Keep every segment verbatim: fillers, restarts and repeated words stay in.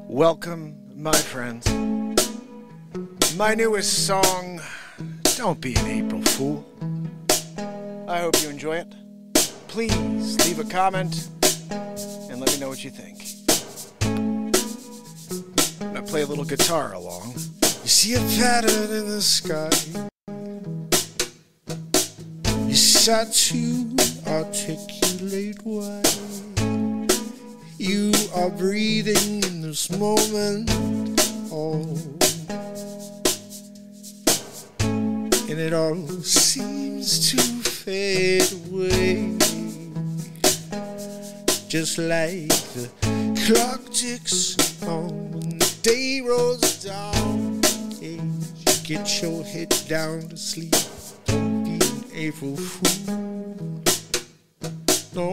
Welcome, my friends. My newest song, Don't Be an April Fool. I hope you enjoy it. Please leave a comment and let me know what you think. I'm gonna play a little guitar along. You see a pattern in the sky. You start to articulate why you are breathing in this moment. Oh, and it all seems to fade away, just like the clock ticks on when the day rolls down. Hey, get your head down to sleep. Don't be an April Fool. No,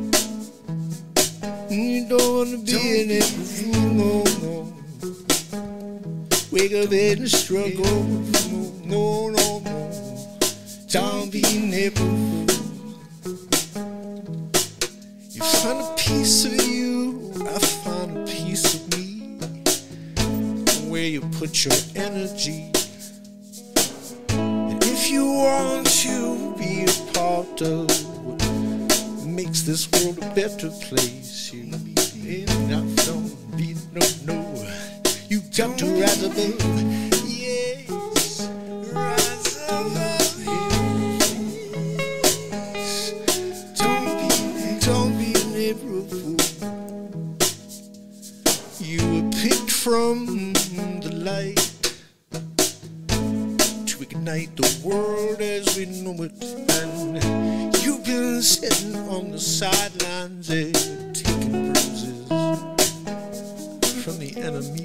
you don't wanna be don't an April Fool. No, no. Wake up and struggle. No, no, no. Don't be an April Fool. You find a piece of you, I find a piece of me. Where you put your energy. And if you want to be a part of what makes this world a better place, you be enough. Don't be no, no. You got to rise above. Yes, rise above. Don't be, don't be an April Fool. You were picked from the light to ignite the world as we know it. And you've been sitting on the sidelines and taking bruises from the enemy.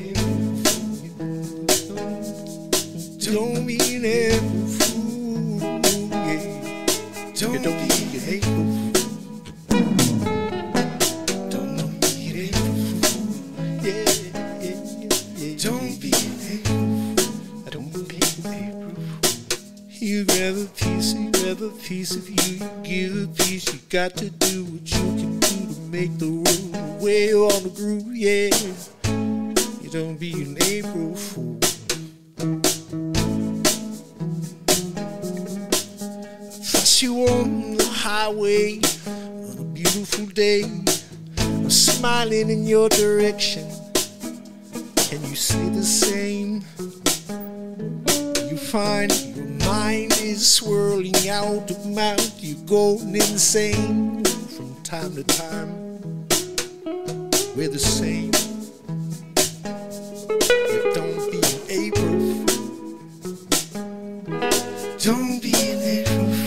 Don't be an April Fool, yeah. Don't, don't be an April Fool. Don't be an April Fool, yeah, yeah, yeah. Don't be an April Fool. Don't be an April Fool. You grab a piece, you grab a piece of you, you give a piece. You got to do what you can do to make the world the way you want to groove, yeah. You don't be an April Fool. You on the highway on a beautiful day, I'm smiling in your direction. Can you say the same? You find your mind is swirling out of mouth. You're going insane from time to time. We're the same. But don't be an April Fool. Don't be an April Fool.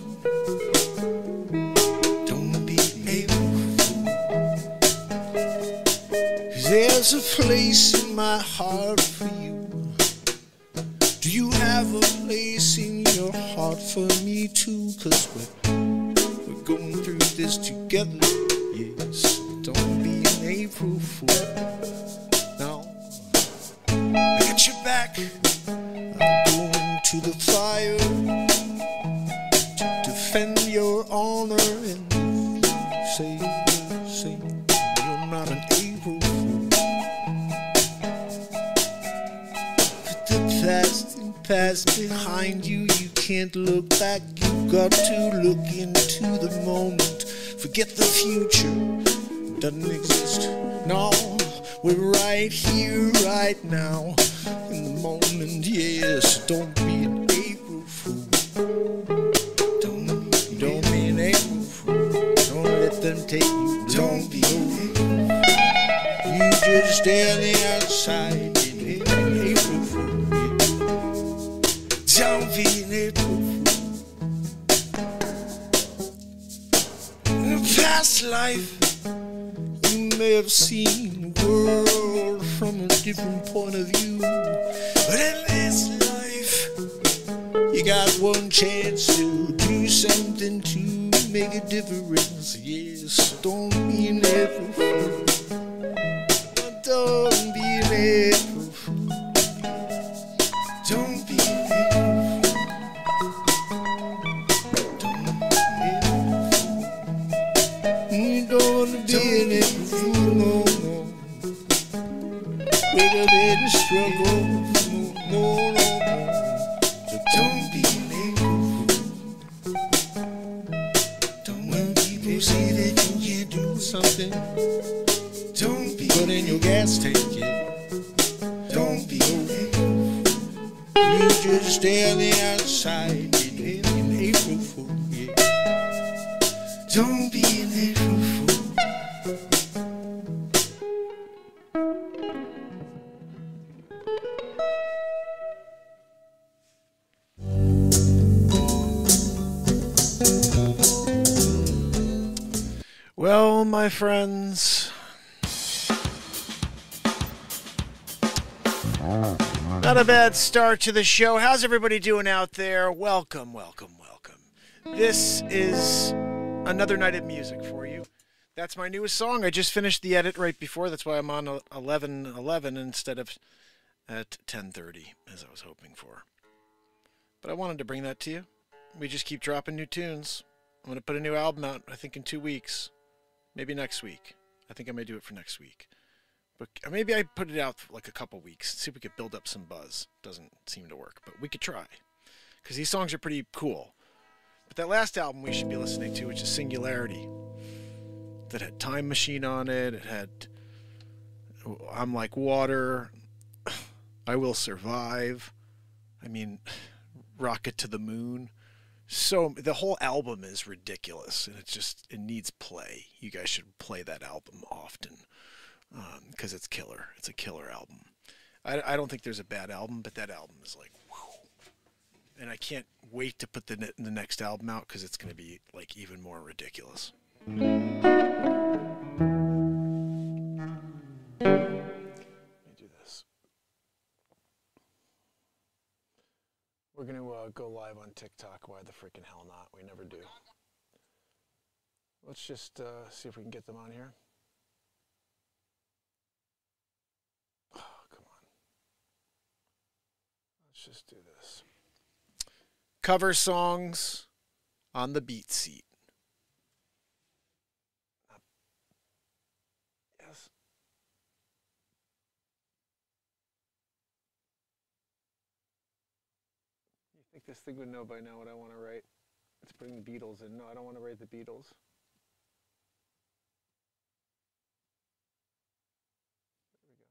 There's a place in my heart for you. Do you have a place in your heart for me too? Cause we're, we're going through this together. Yes, don't be an April Fool. No, I got your back. I'm going to the fire to defend your honor. And if you say, say you're not an April Fool, past and past behind you, you can't look back. You got to look into the moment. Forget the future, it doesn't exist. No, we're right here, right now, in the moment. Yes, don't be an April Fool. Don't, don't be an April Fool. Don't let them take you. Don't be over. You just stand the outside. April Fool. Don't be an April Fool. In a past life, you may have seen the world from a different point of view. But in this life, you got one chance to do something to make a difference. Yes, don't be an April Fool. Don't be an April Fool. Don't be an April Fool. Don't be an April Fool. You don't wanna be an April Fool, no, no. you see that you can't do something, don't be put in your gas tank, yeah. Don't be you just stay on the outside, yeah. Don't be an April Fool, yeah. Don't be an April Fool. Well, my friends, not a bad start to the show. How's everybody doing out there? Welcome, welcome, welcome. This is another night of music for you. That's my newest song. I just finished the edit right before. That's why I'm on eleven eleven instead of at ten thirty, as I was hoping for. But I wanted to bring that to you. We just keep dropping new tunes. I'm going to put a new album out, I think, in two weeks. Maybe next week. I think I may do it for next week. But maybe I put it out for like a couple weeks. See if we could build up some buzz. Doesn't seem to work, but we could try. Because these songs are pretty cool. But that last album we should be listening to, which is Singularity. That had Time Machine on it. It had I'm Like Water. I Will Survive. I mean, Rocket to the Moon. So the whole album is ridiculous, and it's just, it needs play. You guys should play that album often, because um, it's killer. It's a killer album. I, I don't think there's a bad album, but that album is like, whew. And I can't wait to put the the next album out, because it's going to be like even more ridiculous. Let me do this. We're going to uh, go live on TikTok. Why the freaking hell not? We never do. Let's just uh, see if we can get them on here. Oh, come on. Let's just do this. Cover songs on the beat seat. Yes. I think this thing would know by now what I want to write. It's putting the Beatles in. No, I don't want to write the Beatles. There we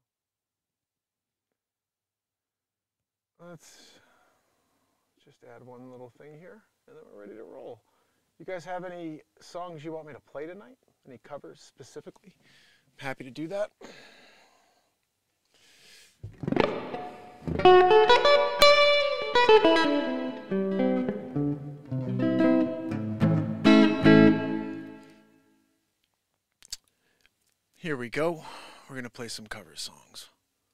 go. Let's just add one little thing here, and then we're ready to roll. You guys have any songs you want me to play tonight? Any covers specifically? I'm happy to do that. Here we go. We're going to play some cover songs.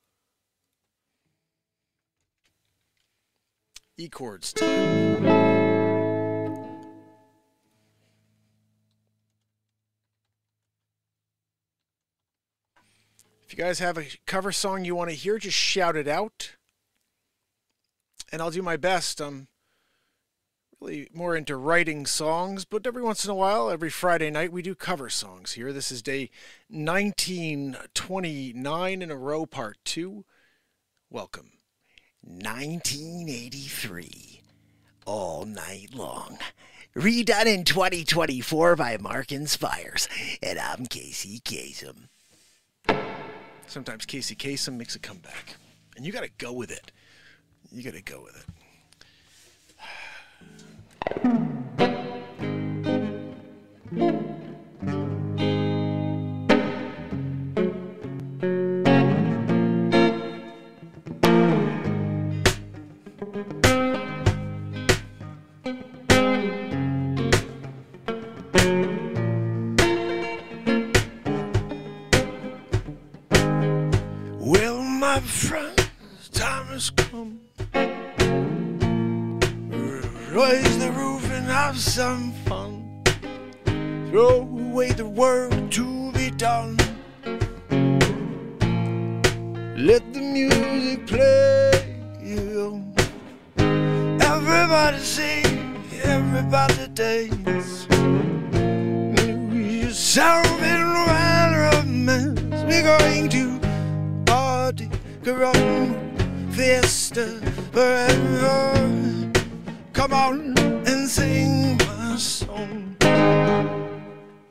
E chords time. If you guys have a cover song you want to hear, just shout it out. And I'll do my best. I'm really more into writing songs, but every once in a while, every Friday night, we do cover songs here. This is day nineteen twenty-nine in a row, part two. Welcome. nineteen eighty-three, all night long. Redone in twenty twenty-four by Mark Inspires. And I'm Casey Kasem. Sometimes Casey Kasem makes a comeback. And you gotta go with it. You gotta go with it. Well, my friends, time has come. Raise the roof and have some fun. Throw away the work to be done. Let the music play. Everybody sing, everybody dance. Yourself in a matter of mess. We're going to party, Corona, Fiesta, forever. Come on and sing my song.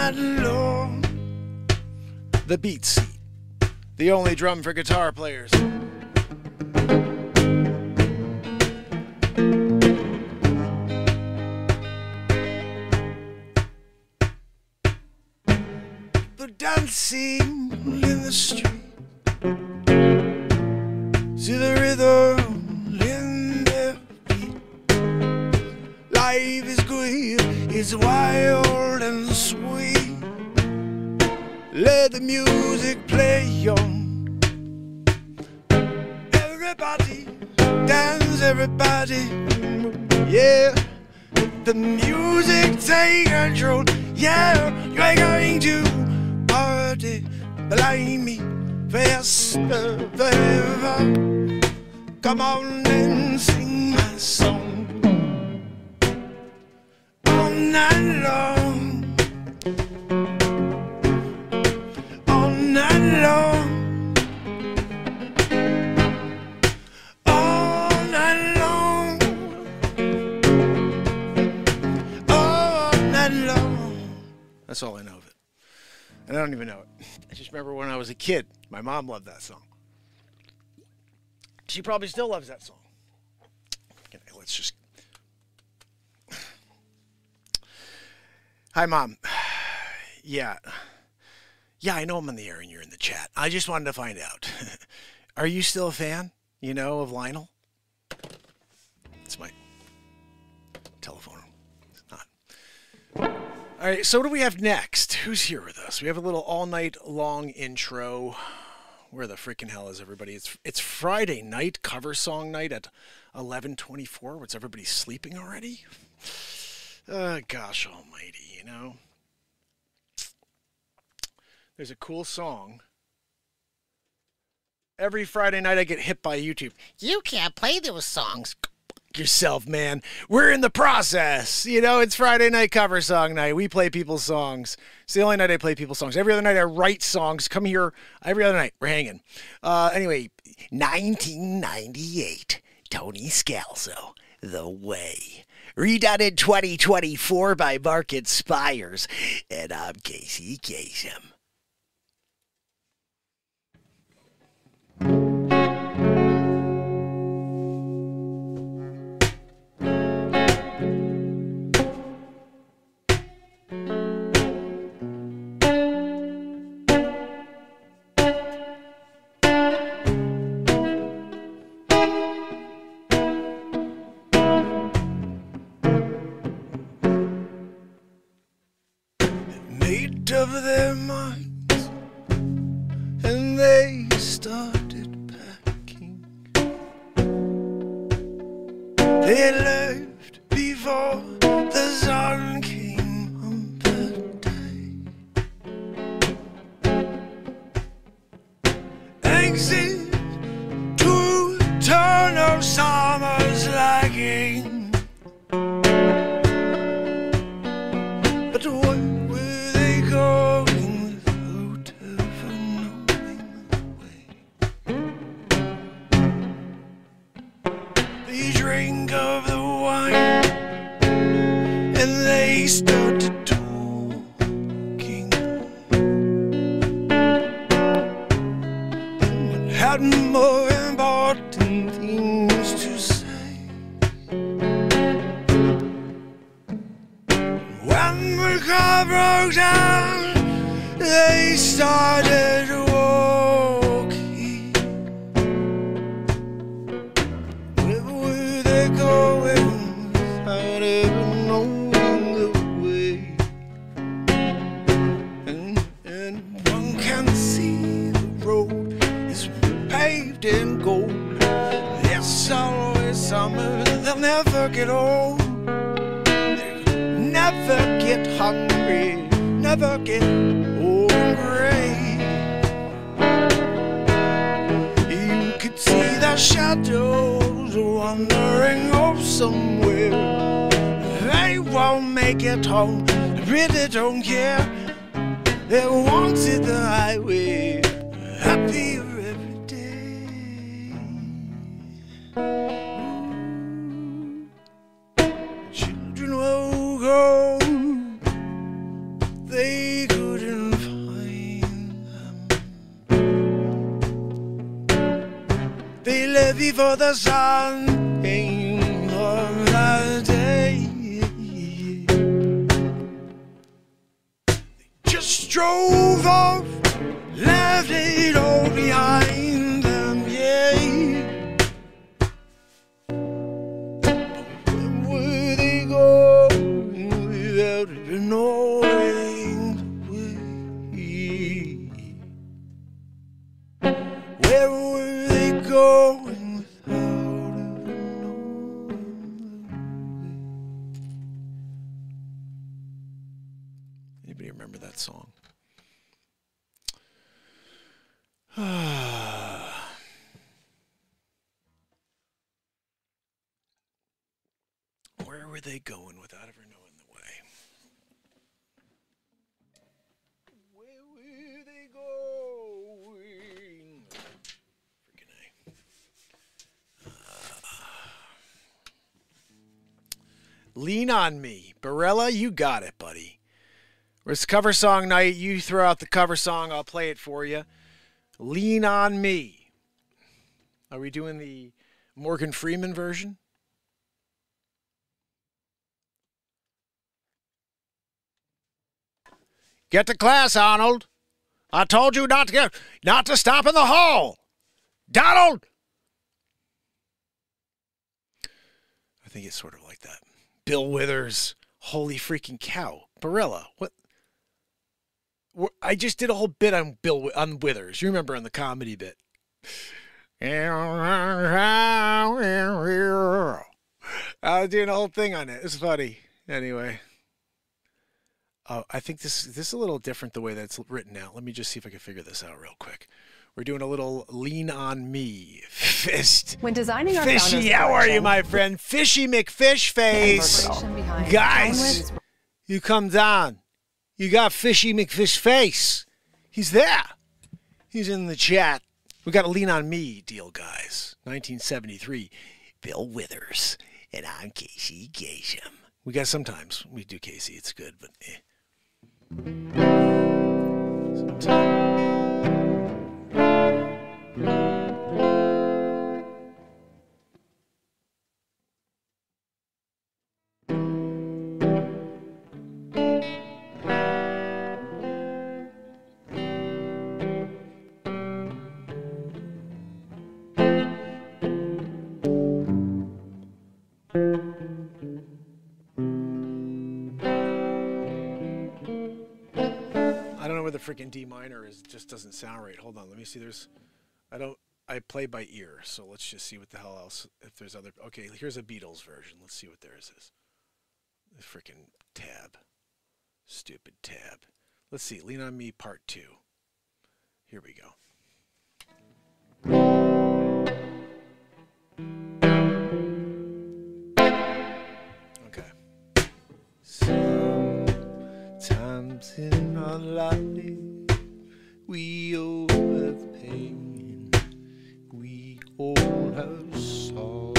night long. The Beat Seat, the only drum for guitar players. But dancing in the street to the rhythm in their feet. Life is good, it's wild and sweet. Let the music play on. Everybody dance, everybody move. Yeah, the music take control. Yeah, you're going to party, blind me, faster, forever. Come on and sing my song all night long, all night long, all night long, all night long. That's all I know of it. And I don't even know it. I just remember when I was a kid, my mom loved that song. She probably still loves that song. Okay, let's just... Hi, Mom. Yeah. Yeah, I know I'm on the air and you're in the chat. I just wanted to find out. Are you still a fan, you know, of Lionel? It's my telephone. It's not. All right, so what do we have next? Who's here with us? We have a little all-night-long intro. Where the freaking hell is everybody? It's it's Friday night, cover song night at eleven twenty-four. What's everybody sleeping already? Uh, gosh almighty, you know. There's a cool song. Every Friday night I get hit by YouTube. You can't play those songs. Yourself, man. We're in the process. You know, it's Friday night cover song night. We play people's songs. It's the only night I play people's songs. Every other night I write songs. Come here. Every other night. We're hanging. Uh, anyway, nineteen ninety-eight. Tony Scalzo. The Way. Redone in twenty twenty-four by Market Spires. And I'm Casey Kasem. Of their minds, and they started packing. They left before the sun came on that day. Exit to eternal summer's lagging. But what going without ever knowing the way? They drank of the wine and they started talking and had more important things to say. When the car broke down, they started walking. Where were they going without ever knowing the way? And, and one can see the road is paved in gold. There's always summer, they'll never get old. They'll never get hungry, never get old and gray. You could see the shadows wandering off somewhere. They won't make it home, they really don't care. They wanted the highway, happier every day. Ooh. Children will go they couldn't find them. They left before the sun came on that day. They just drove off, left it all behind them, yeah. But where they going without knowing the way? Where were they going without even knowing the way? Anybody remember that song? Where were they going without ever knowing the way? Where were they going? Freaking A. Uh, Lean on Me. Barella, you got it, buddy. It's cover song night. You throw out the cover song, I'll play it for you. Lean on Me. Are we doing the Morgan Freeman version? Get to class, Arnold. I told you not to get, not to stop in the hall. Donald! I think it's sort of like that. Bill Withers. Holy freaking cow. Barella, what? I just did a whole bit on Bill on Withers. You remember on the comedy bit. I was doing a whole thing on it. It's funny. Anyway. Oh, I think this, this is a little different the way that's written out. Let me just see if I can figure this out real quick. We're doing a little Lean on Me. Fist. When designing our Fishy, how are you, my friend? Fishy McFish Face. Guys, you come down. You got Fishy McFish Face. He's there. He's in the chat. We got a Lean on Me deal, guys. nineteen seventy-three. Bill Withers. And I'm Casey Kasem. We got sometimes. We do Casey. It's good, but eh. Sometimes. The freaking D minor is just doesn't sound right. Hold on, let me see. There's, I don't, I play by ear, so let's just see what the hell else. If there's other, okay, here's a Beatles version. Let's see what theirs is. The freaking tab, stupid tab. Let's see. Lean on Me, part two. Here we go. Okay. Sometimes in our life we all have pain, we all have sorrow,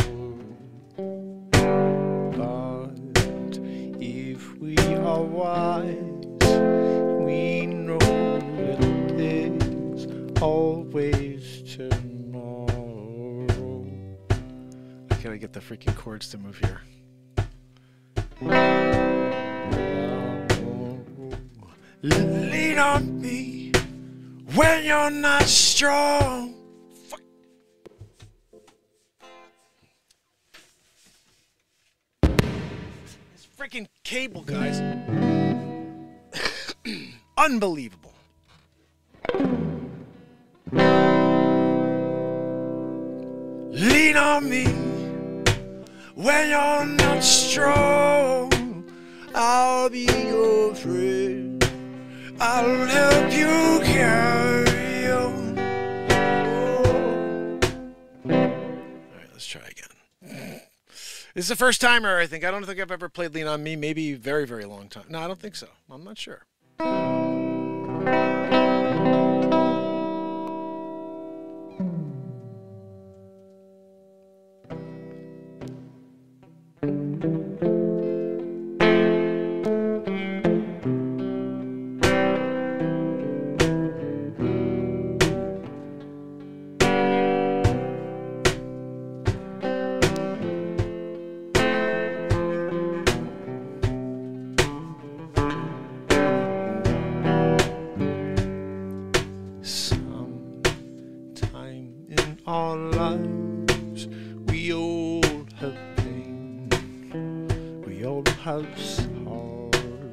but if we are wise, we know that there's always tomorrow. I gotta get the freaking chords to move here. Lean on me when you're not strong. Fuck. This freaking cable, guys. Unbelievable. Lean on me when you're not strong. I'll be your friend. I'll help you carry on. Oh. All right, let's try again. This is the first timer, I think. I don't think I've ever played Lean on Me. Maybe very, very long time. No, I don't think so. I'm not sure. our lives. We all have pain, we all have sorrow.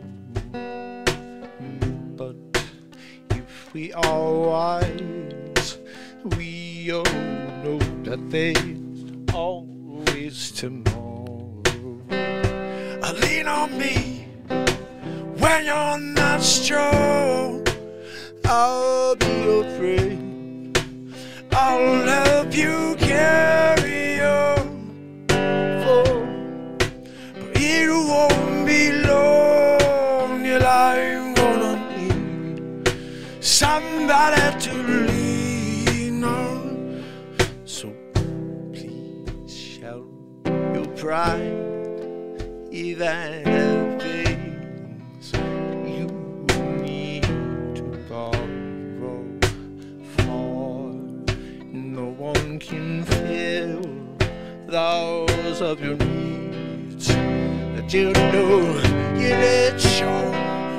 But if we are wise, we all know that there's always tomorrow. Uh, lean on me when you're not strong. I'll be your friend, I'll help you carry on. For but it won't be long till I'm gonna need somebody to lean on. So please show your pride, even if things you need to borrow. For no one can fill those of your needs that you know you did show.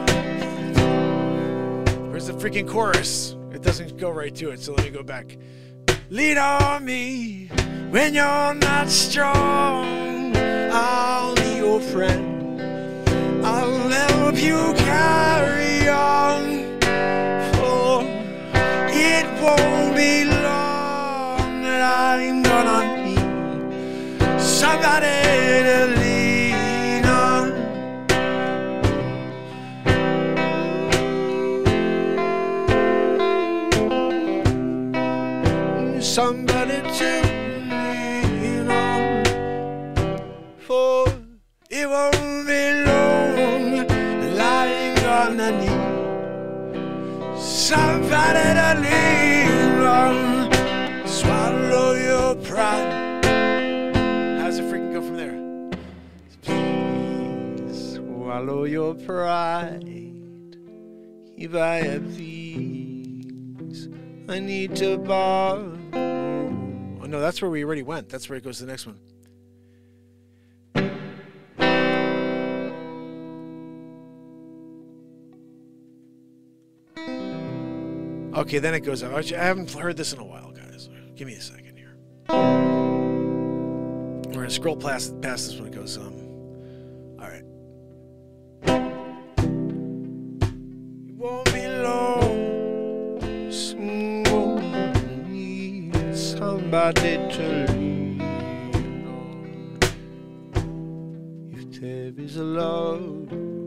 Where's the freaking chorus? It doesn't go right to it, so let me go back. Lean on me when you're not strong. I'll be your friend, I'll help you carry on. For it won't be long that I'm gonna need somebody to lean on. Somebody to lean on. For it won't be long that I'm gonna need somebody to lean on. Swallow your pride. How does it freaking go from there? Please swallow your pride. If I have these, I need to borrow. Oh no, that's where we already went. That's where it goes to the next one. Okay, then it goes out. I haven't heard this in a while, guys. Give me a second here. We're gonna scroll past past this when it goes. Um, all right. It won't be long. Someone needs somebody to lean on. If there is a load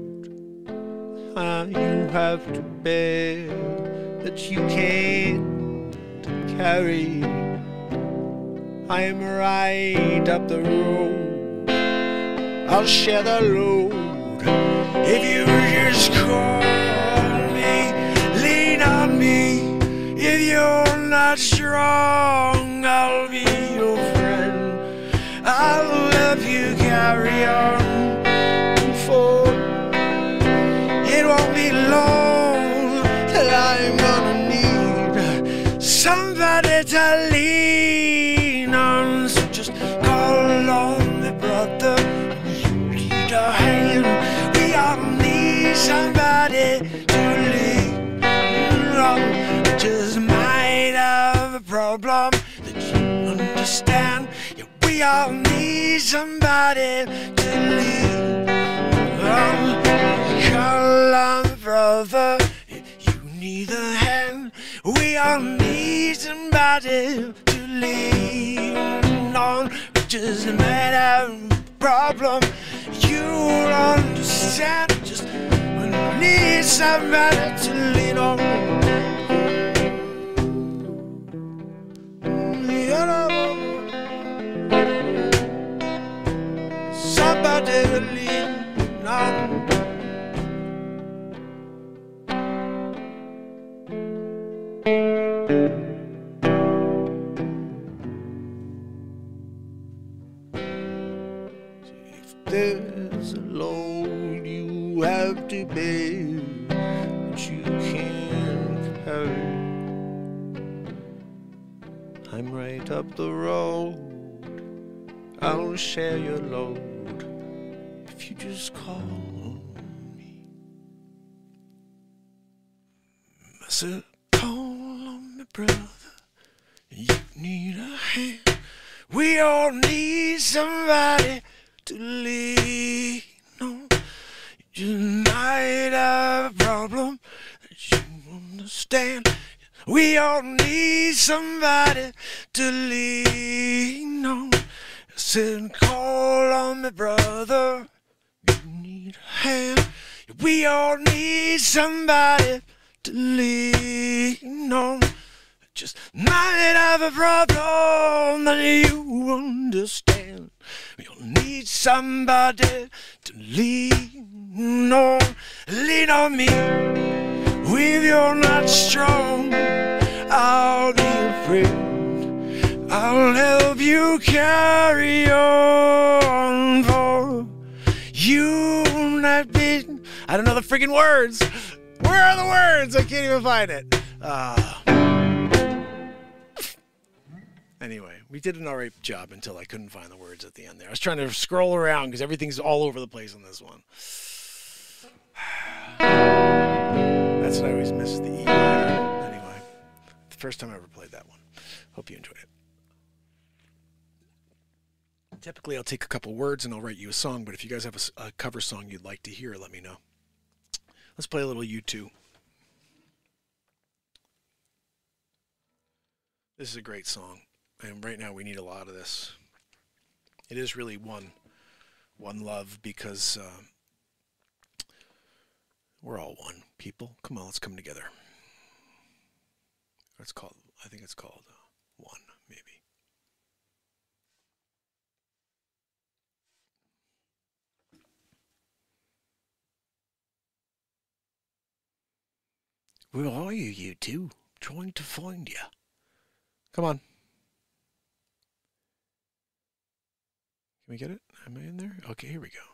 that you have to bear that you can't carry, I am right up the road. I'll share the load if you just call me. Lean on me if you're not strong. I'll be your friend, I'll help you carry on. For it won't be long till I'm gonna need somebody to lean on. So just call on me, brother, you need a hand. We all need somebody to lean on. Just might have a problem that you understand. Yeah, we all need somebody to lean on. Call on me, brother, you need a hand. We all need somebody to lean on. We just might have a problem you'll understand. Just need somebody to lean on. Somebody to lean on. If there's a load you have to bear that you can't carry, I'm right up the road. I'll share your load if you just call me. I said, call on me, brother. You need a hand. We all need somebody to lean on. You might have a problem that you understand. We all need somebody to lean on. I said, call on me, brother. You need a hand. We all need somebody to lean on. Just might have a problem that you understand. You'll need somebody to lean on. Lean on me. If you're not strong, I'll be a friend. I'll help you carry on. For you not been. I don't know the freaking words. Where are the words? I can't even find it. Ah. Uh. Anyway, we did an alright job until I couldn't find the words at the end there. I was trying to scroll around because everything's all over the place on this one. That's what I always miss, the E minor. Anyway, the first time I ever played that one. Hope you enjoyed it. Typically, I'll take a couple words and I'll write you a song, but if you guys have a, a cover song you'd like to hear, let me know. Let's play a little U two. This is a great song. And right now we need a lot of this. It is really one, one love because uh, we're all one, people. Come on, let's come together. It's called, I think it's called uh, One, maybe. Where are you, you two? Trying to find you. Come on. Can we get it? Am I in there? Okay, here we go.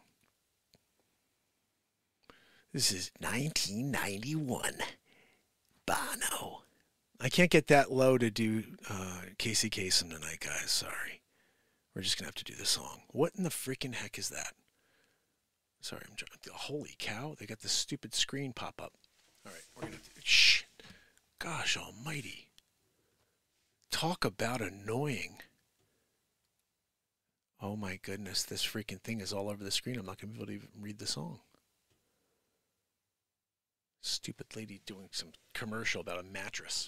This is nineteen ninety-one. Bono. I can't get that low to do uh, Casey Kasem tonight, guys. Sorry. We're just going to have to do the song. What in the freaking heck is that? Sorry, I'm trying to... Holy cow. They got this stupid screen pop up. All right, we're going to... Shh. Gosh almighty. Talk about annoying. Oh my goodness, this freaking thing is all over the screen. I'm not going to be able to even read the song. Stupid lady doing some commercial about a mattress.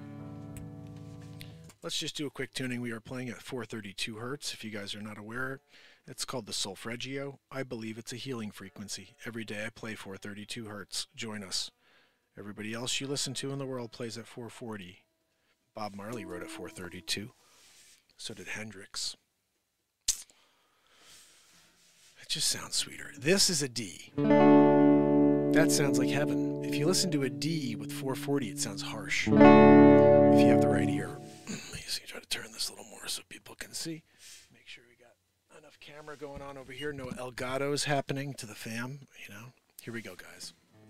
Let's just do a quick tuning. We are playing at four thirty-two hertz. If you guys are not aware, it's called the solfeggio. I believe it's a healing frequency. Every day I play four thirty-two hertz. Join us. Everybody else you listen to in the world plays at four forty. Bob Marley wrote at four thirty-two. So did Hendrix. It just sounds sweeter. This is a D. That sounds like heaven. If you listen to a D with four forty, it sounds harsh. If you have the right ear. Let me see, try to turn this a little more so people can see. Make sure we got enough camera going on over here. No Elgatos happening to the fam, you know. Here we go, guys.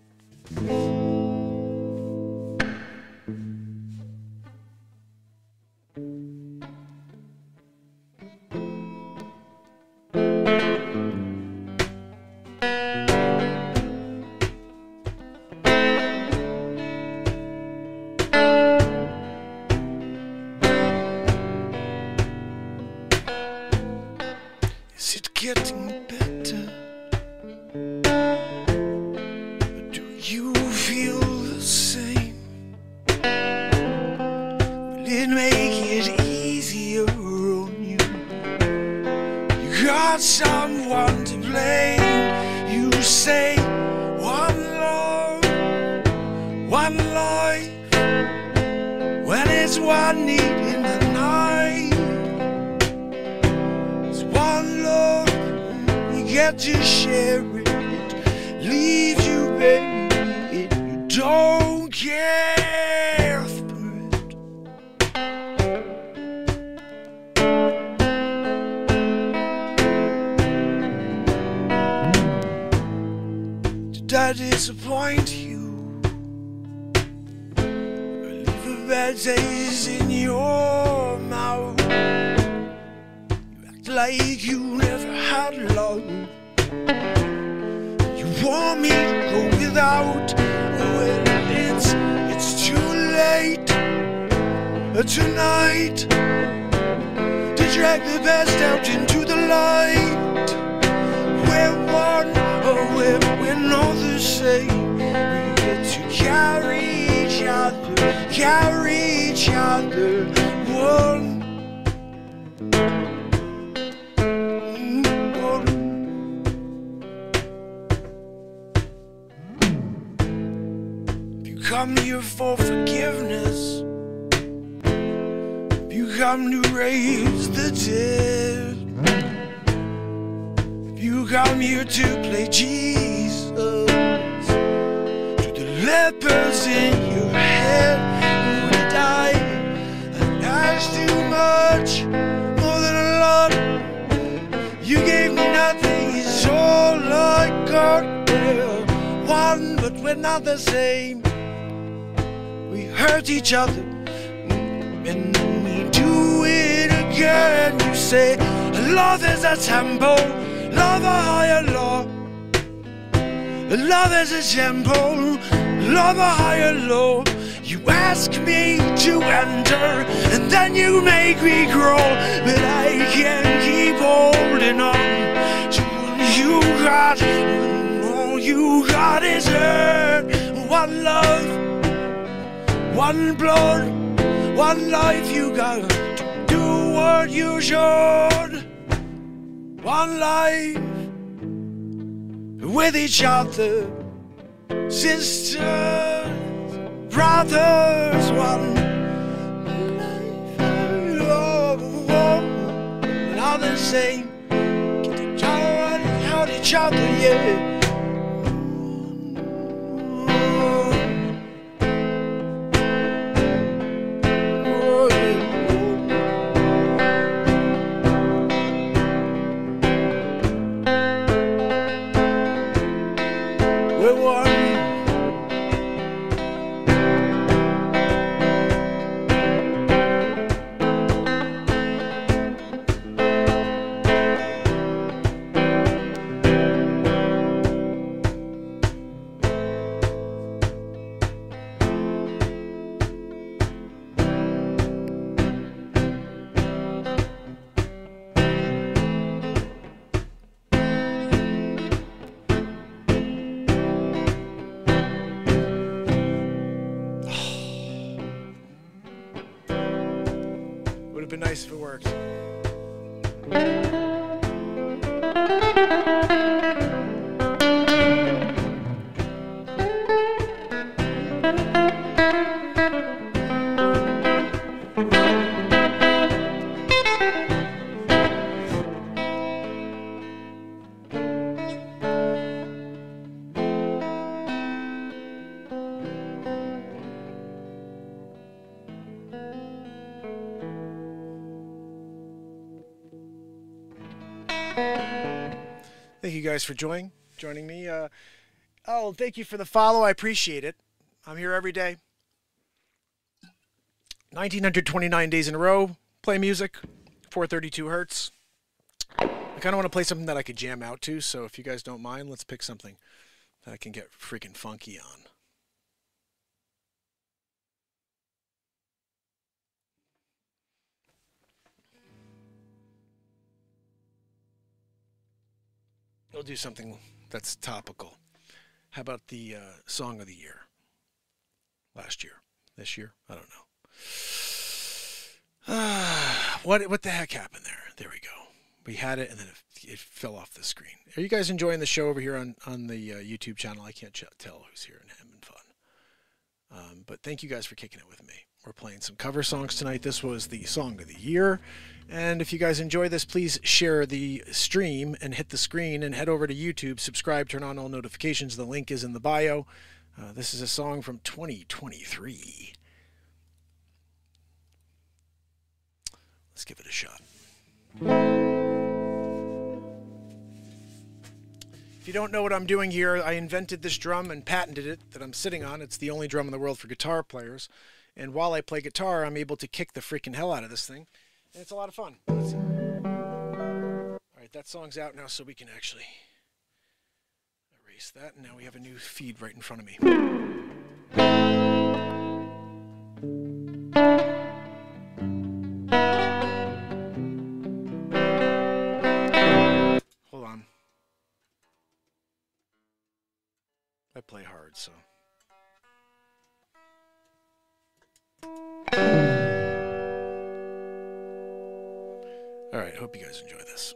Getting better. Do you feel the same? Will it make it easier on you? You got someone to blame. You say one love, one life, when it's one need in the night. It's one love. Get to share it, leave you, baby, you don't care for it. Did I disappoint you? Or leave a bad taste in your mouth? You act like you never had love. You want me to go without? Well, it's, it's too late. tonight, to drag the past out into the light. We're one, oh, we're, we're not the same. We get to carry each other, carry each other, one. Come here for forgiveness. You come to raise the dead. You come here to play Jesus to the lepers in your head who would die. I asked too much, more than a lot. You gave me nothing, it's all I got. We're one, but we're not the same. We hurt each other, and then we do it again. You say, love is a temple, love a higher law. Love is a temple, love a higher law. You ask me to enter, and then you make me crawl. But I can't keep holding on to what you got. All you got is hurt. One love, one blood, one life. You got to do what you should. One life with each other, sisters, brothers. One life, oh, oh, not the same. Get each other and help each other, yeah. Would have been nice if it worked. Thank you guys for joining joining me. Uh, oh, thank you for the follow. I appreciate it. I'm here every day. one thousand nine hundred twenty-nine days in a row. Play music. four thirty-two hertz. I kind of want to play something that I could jam out to, so if you guys don't mind, let's pick something that I can get freaking funky on. We'll do something that's topical. How about the uh, song of the year? Last year, this year, I don't know. Uh, what what the heck happened there? There we go. We had it, and then it, it fell off the screen. Are you guys enjoying the show over here on on the uh, YouTube channel? I can't ch tell who's here and having fun. Um, but thank you guys for kicking it with me. We're playing some cover songs tonight. This was the song of the year. And if you guys enjoy this, please share the stream and hit the screen and head over to YouTube, subscribe, turn on all notifications. The link is in the bio. Uh, this is a song from twenty twenty-three. Let's give it a shot. If you don't know what I'm doing here, I invented this drum and patented it that I'm sitting on. It's the only drum in the world for guitar players. And while I play guitar, I'm able to kick the freaking hell out of this thing. And it's a lot of fun. Alright, that song's out now, so we can actually erase that. And now we have a new feed right in front of me. so. All right, hope you guys enjoy this.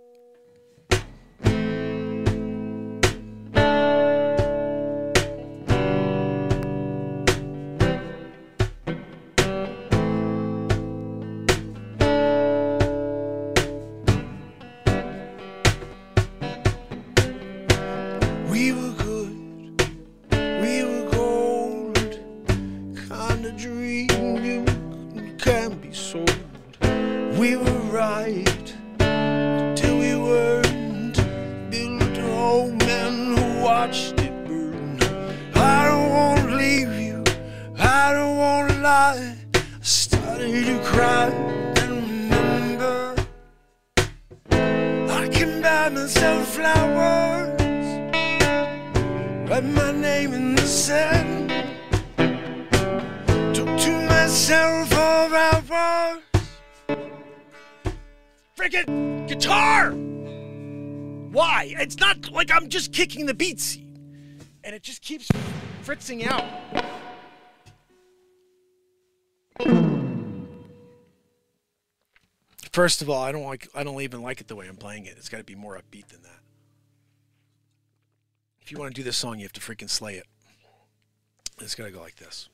We were good, we were gold, kind of dream you can't be sold. We were right till we weren't, built a home and watched it burn. I don't want to leave you, I don't want to lie. I started to cry and remember I can buy myself flowers, write my name in the sand, talk to myself for hours. Freaking guitar! Why? It's not like I'm just kicking the beat seat, and it just keeps fritzing out. First of all, I don't like. I don't even like it the way I'm playing it. It's got to be more upbeat than that. If you want to do this song, you have to freaking slay it. It's got to go like this.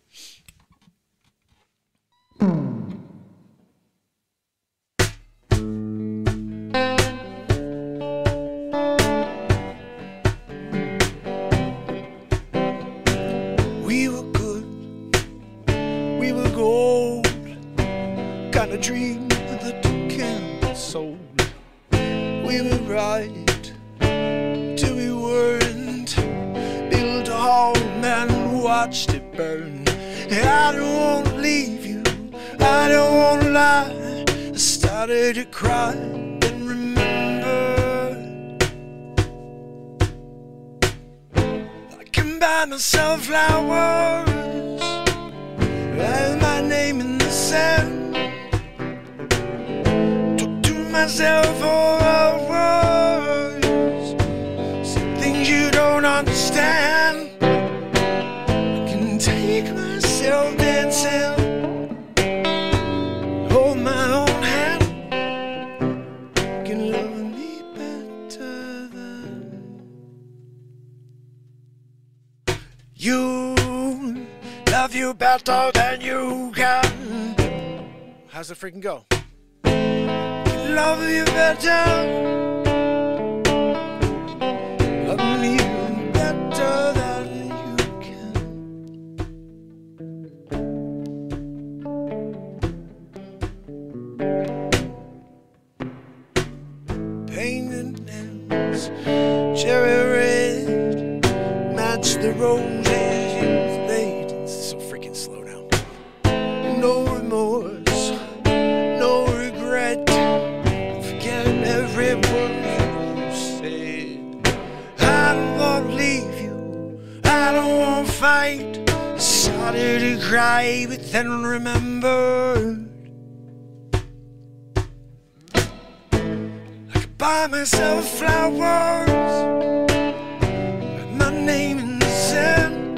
We were good, we were gold, kind of dream that can't be sold. We were right till we weren't, built a home and watched it burn. I don't want to leave you, I don't want to lie. I started to cry and remember I can buy myself flowers, write my name in the sand, talk to myself for hours, say things you don't understand. I can take myself dancing, hold my own hand, you can love me better than you love you better than you can. How's it freaking go? Love you better, love me better than you can. Painted nails, cherry red, match the roses you've made. It's so freaking slow now. No remorse, no regret, forgetting every word you said. I don't want to leave you, I don't want to fight. Started to cry, but then remembered I could buy myself flowers, write my name in the sand,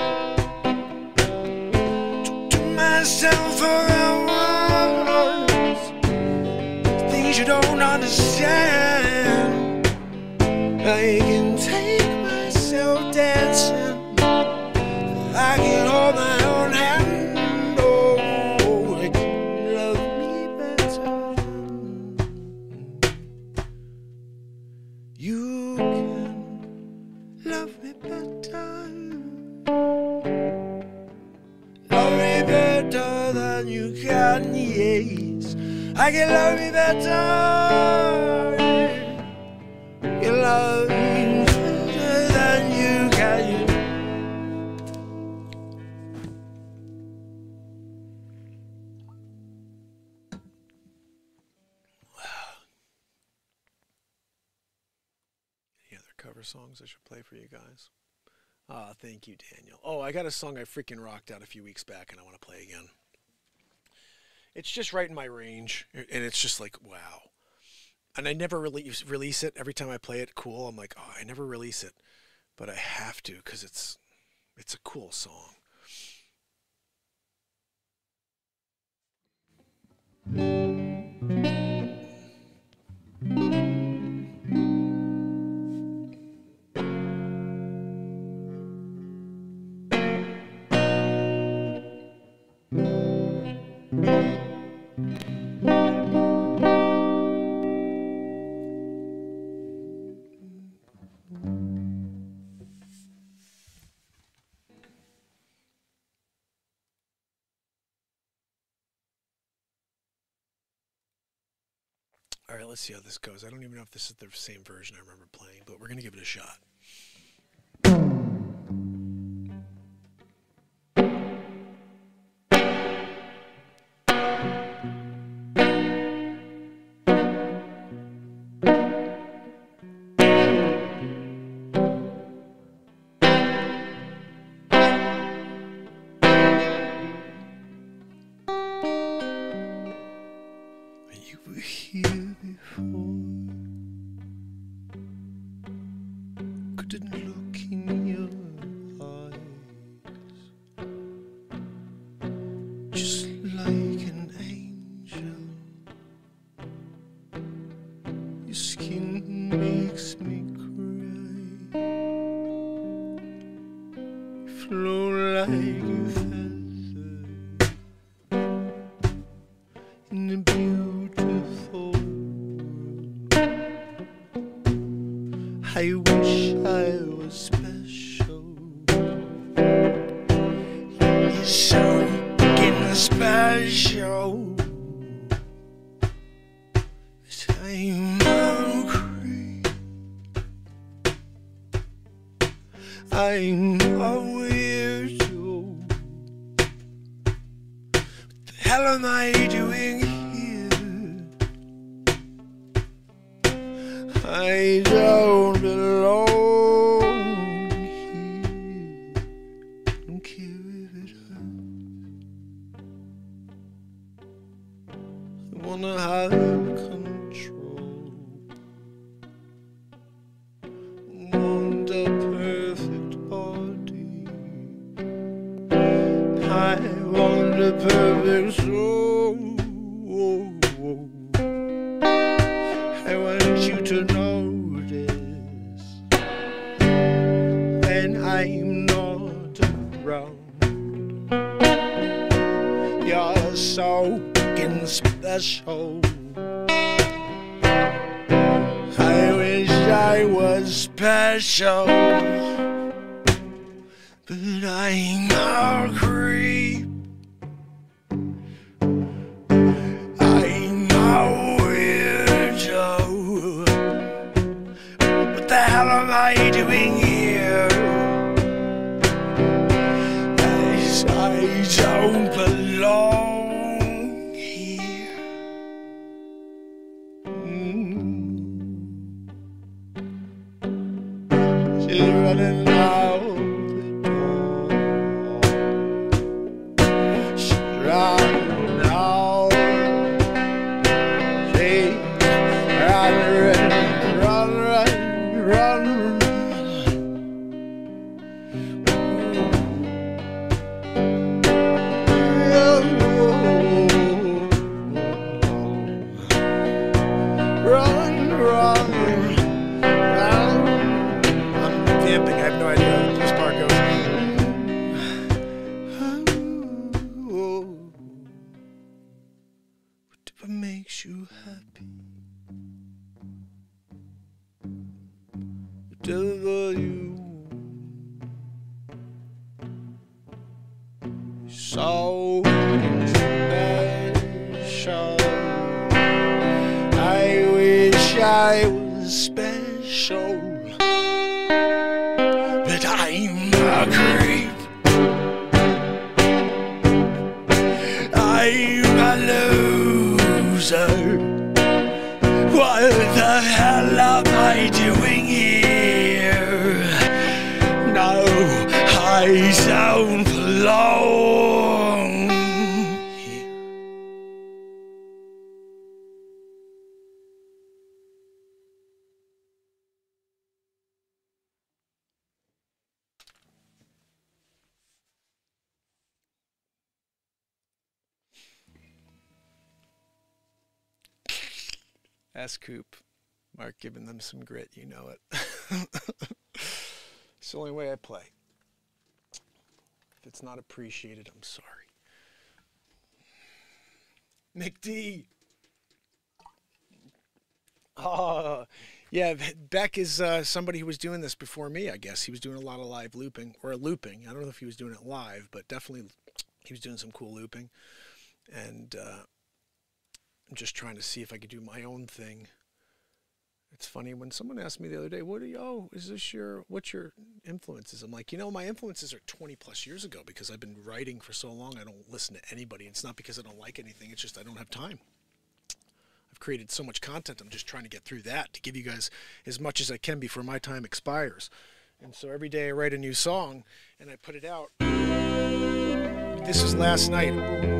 talk to myself for hours, things you don't understand. I can take myself dancing, I can hold my own hand. Oh, I can love me better. You can love me better, love me better than you can, yes. I can love me better, you love me better than you can. Any other cover songs I should play for you guys? Ah, thank you, Daniel. Oh, I got a song I freaking rocked out a few weeks back and I want to play again. It's just right in my range, and it's just like, wow. And I never really release it. Every time I play it, cool. I'm like, oh, I never release it. But I have to, because it's It's a cool song. All right, let's see how this goes. I don't even know if this is the same version I remember playing, but we're going to give it a shot. You were here before. Couldn't look in your eyes. Just like an angel. Your skin makes me cry. You flow like a feather in the beautiful world. I wish I was special. You're so fucking special. But I'm a creep. I'm a weirdo. What the hell am I doing here? I don't belong here. Don't care if it hurts. I wanna have control. Want a perfect body. I want a perfect soul. I want you to notice when I'm not around. You're so fucking special. I wish I was special, but I'm a creep. I'm a weirdo. What the hell am I doing here? Guys, I don't belong here. Mm. She's running out the door. She's running out. She's running, run, run, run. Run, run, run. I'm camping. I have no idea how this part goes. Whatever makes you happy. Whatever you want. So special. I wish I was special, but I'm a creep. I'm a loser. What the hell am I doing here? No, I don't belong here. Ask Coop. Mark giving them some grit, you know it. It's the only way I play. If it's not appreciated, I'm sorry. Mick D. Oh, yeah, Beck is uh, somebody who was doing this before me, I guess. He was doing a lot of live looping, or looping. I don't know if he was doing it live, but definitely he was doing some cool looping. And uh, I'm just trying to see if I could do my own thing. It's funny when someone asked me the other day, what are you, oh, is this your, what's your influences? I'm like, you know, my influences are twenty plus years ago because I've been writing for so long. I don't listen to anybody. It's not because I don't like anything. It's just I don't have time. I've created so much content. I'm just trying to get through that to give you guys as much as I can before my time expires. And so every day I write a new song and I put it out. This is last night.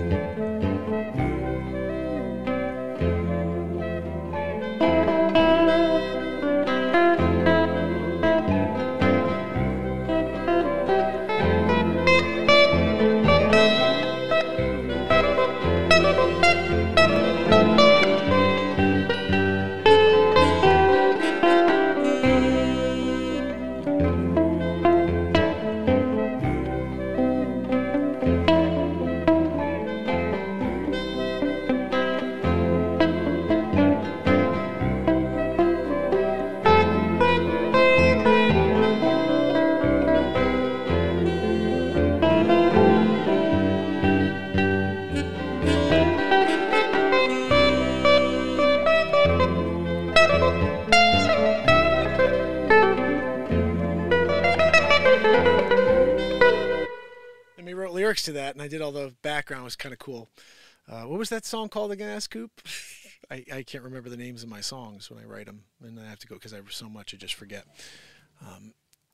To that, and I did all the background. It was kind of cool. Uh, what was that song called again, Ask Coop? I, I can't remember the names of my songs when I write them, and I have to go because I have so much I just forget. Um,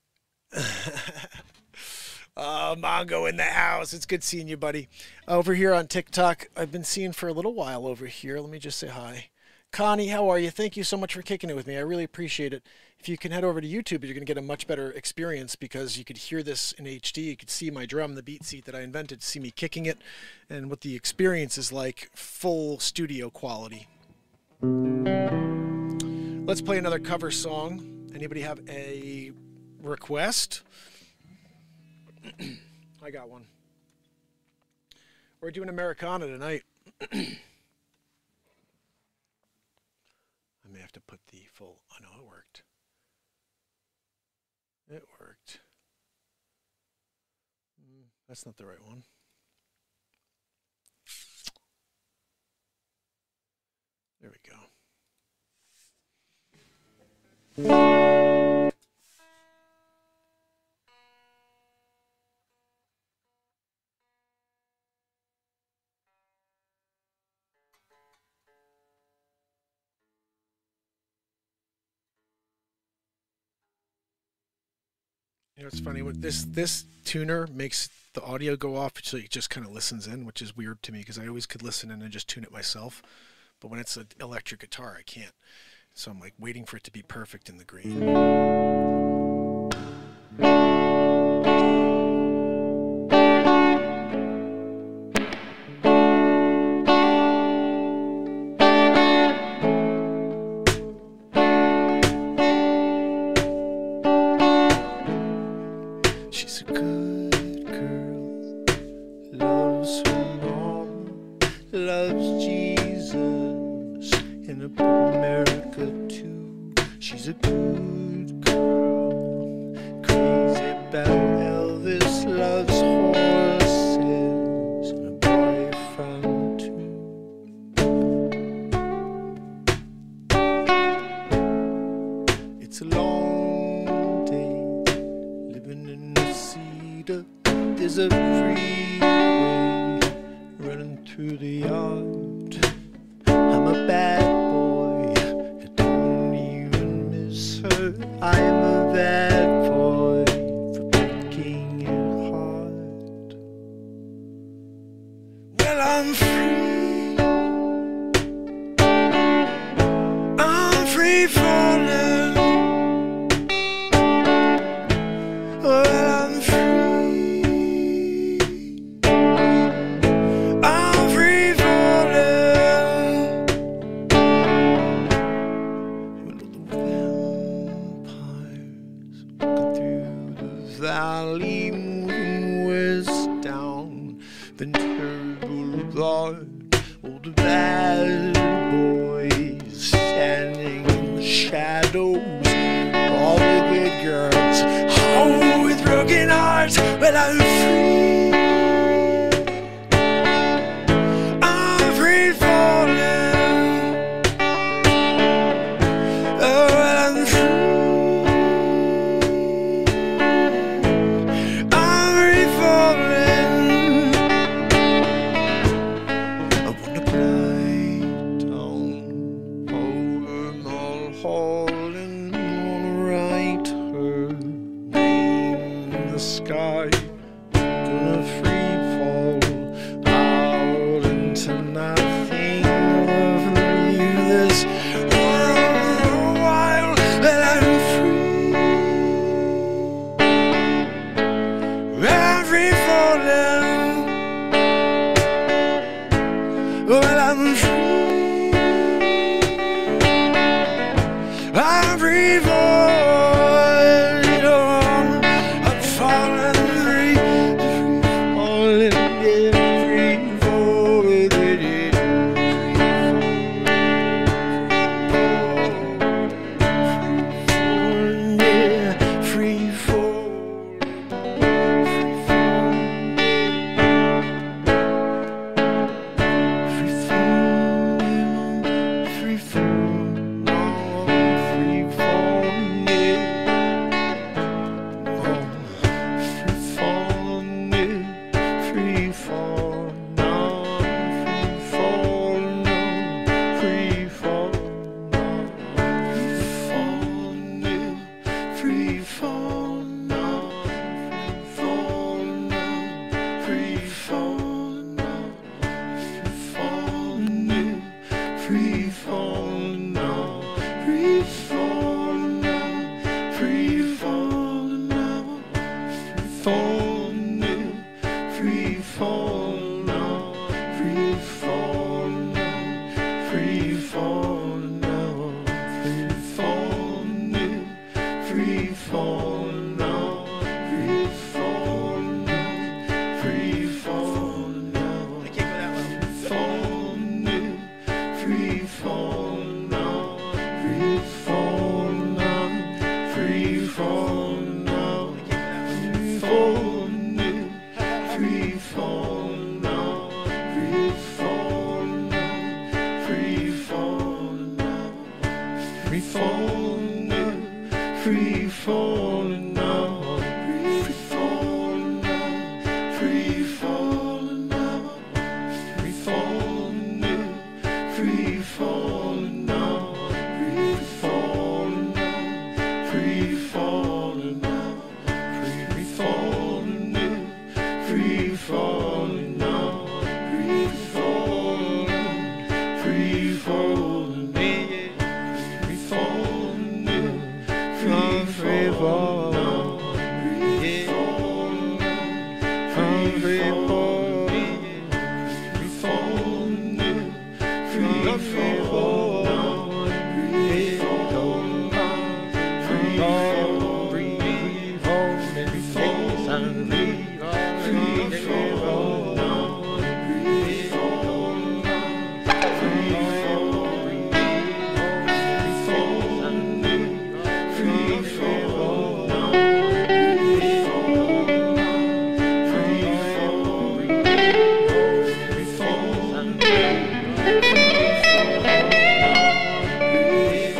uh, Mongo in the house. It's good seeing you, buddy. Over here on TikTok, I've been seeing for a little while over here. Let me just say hi. Connie, how are you? Thank you so much for kicking it with me. I really appreciate it. If you can head over to YouTube, you're going to get a much better experience because you could hear this in H D. You could see my drum, the beat seat that I invented, see me kicking it, and what the experience is like, full studio quality. Let's play another cover song. Anybody have a request? I got one. We're doing Americana tonight. I may have to put the full, oh no, it worked. It worked. Mm, that's not the right one. There we go. You know, it's funny. What this this tuner makes the audio go off, so it just kind of listens in, which is weird to me because I always could listen in and just tune it myself. But when it's an electric guitar, I can't. So I'm like waiting for it to be perfect in the green. She's a good girl, loves her mom, loves Jesus, and America too. She's a good girl, crazy about Elvis, loves horses, and a boyfriend too. It's a long day living in the cedar. There's a freeway running through the yard. I'm a bad boy, I don't even miss her. I'm a bad boy for breaking your heart. Well, I'm free, I'm free falling. Well, I'm free, I'm free falling. Ventura Boulevard. All the bad boys standing in the shadows, all the good girls, oh, with broken hearts. Well, I'm free, I'm free falling. Oh, well, I'm free, I'm free falling. I wanna fly down over Mulholland and wanna write her name in the sky. Gonna free fall out into nothing. I'll leave this world for a while, and I'm free. I'm free falling. Well, I'm free, I'm free falling, I'm falling free, free falling, yeah, free falling, yeah, free falling, free falling, free falling, free falling, free falling, free Free falling now, free falling now, free falling now, free falling now, free falling now, free falling now, free falling now, free falling now, free falling now, free falling, free falling, free falling now. From free fall, yeah. From free fall, free fall, free fall, free fall, yeah. Free fall, free fall, free fall, and free fall, free fall, free fall, free fall, free fall, and free fall now, free fall now, free fall, free fall and free fall now, free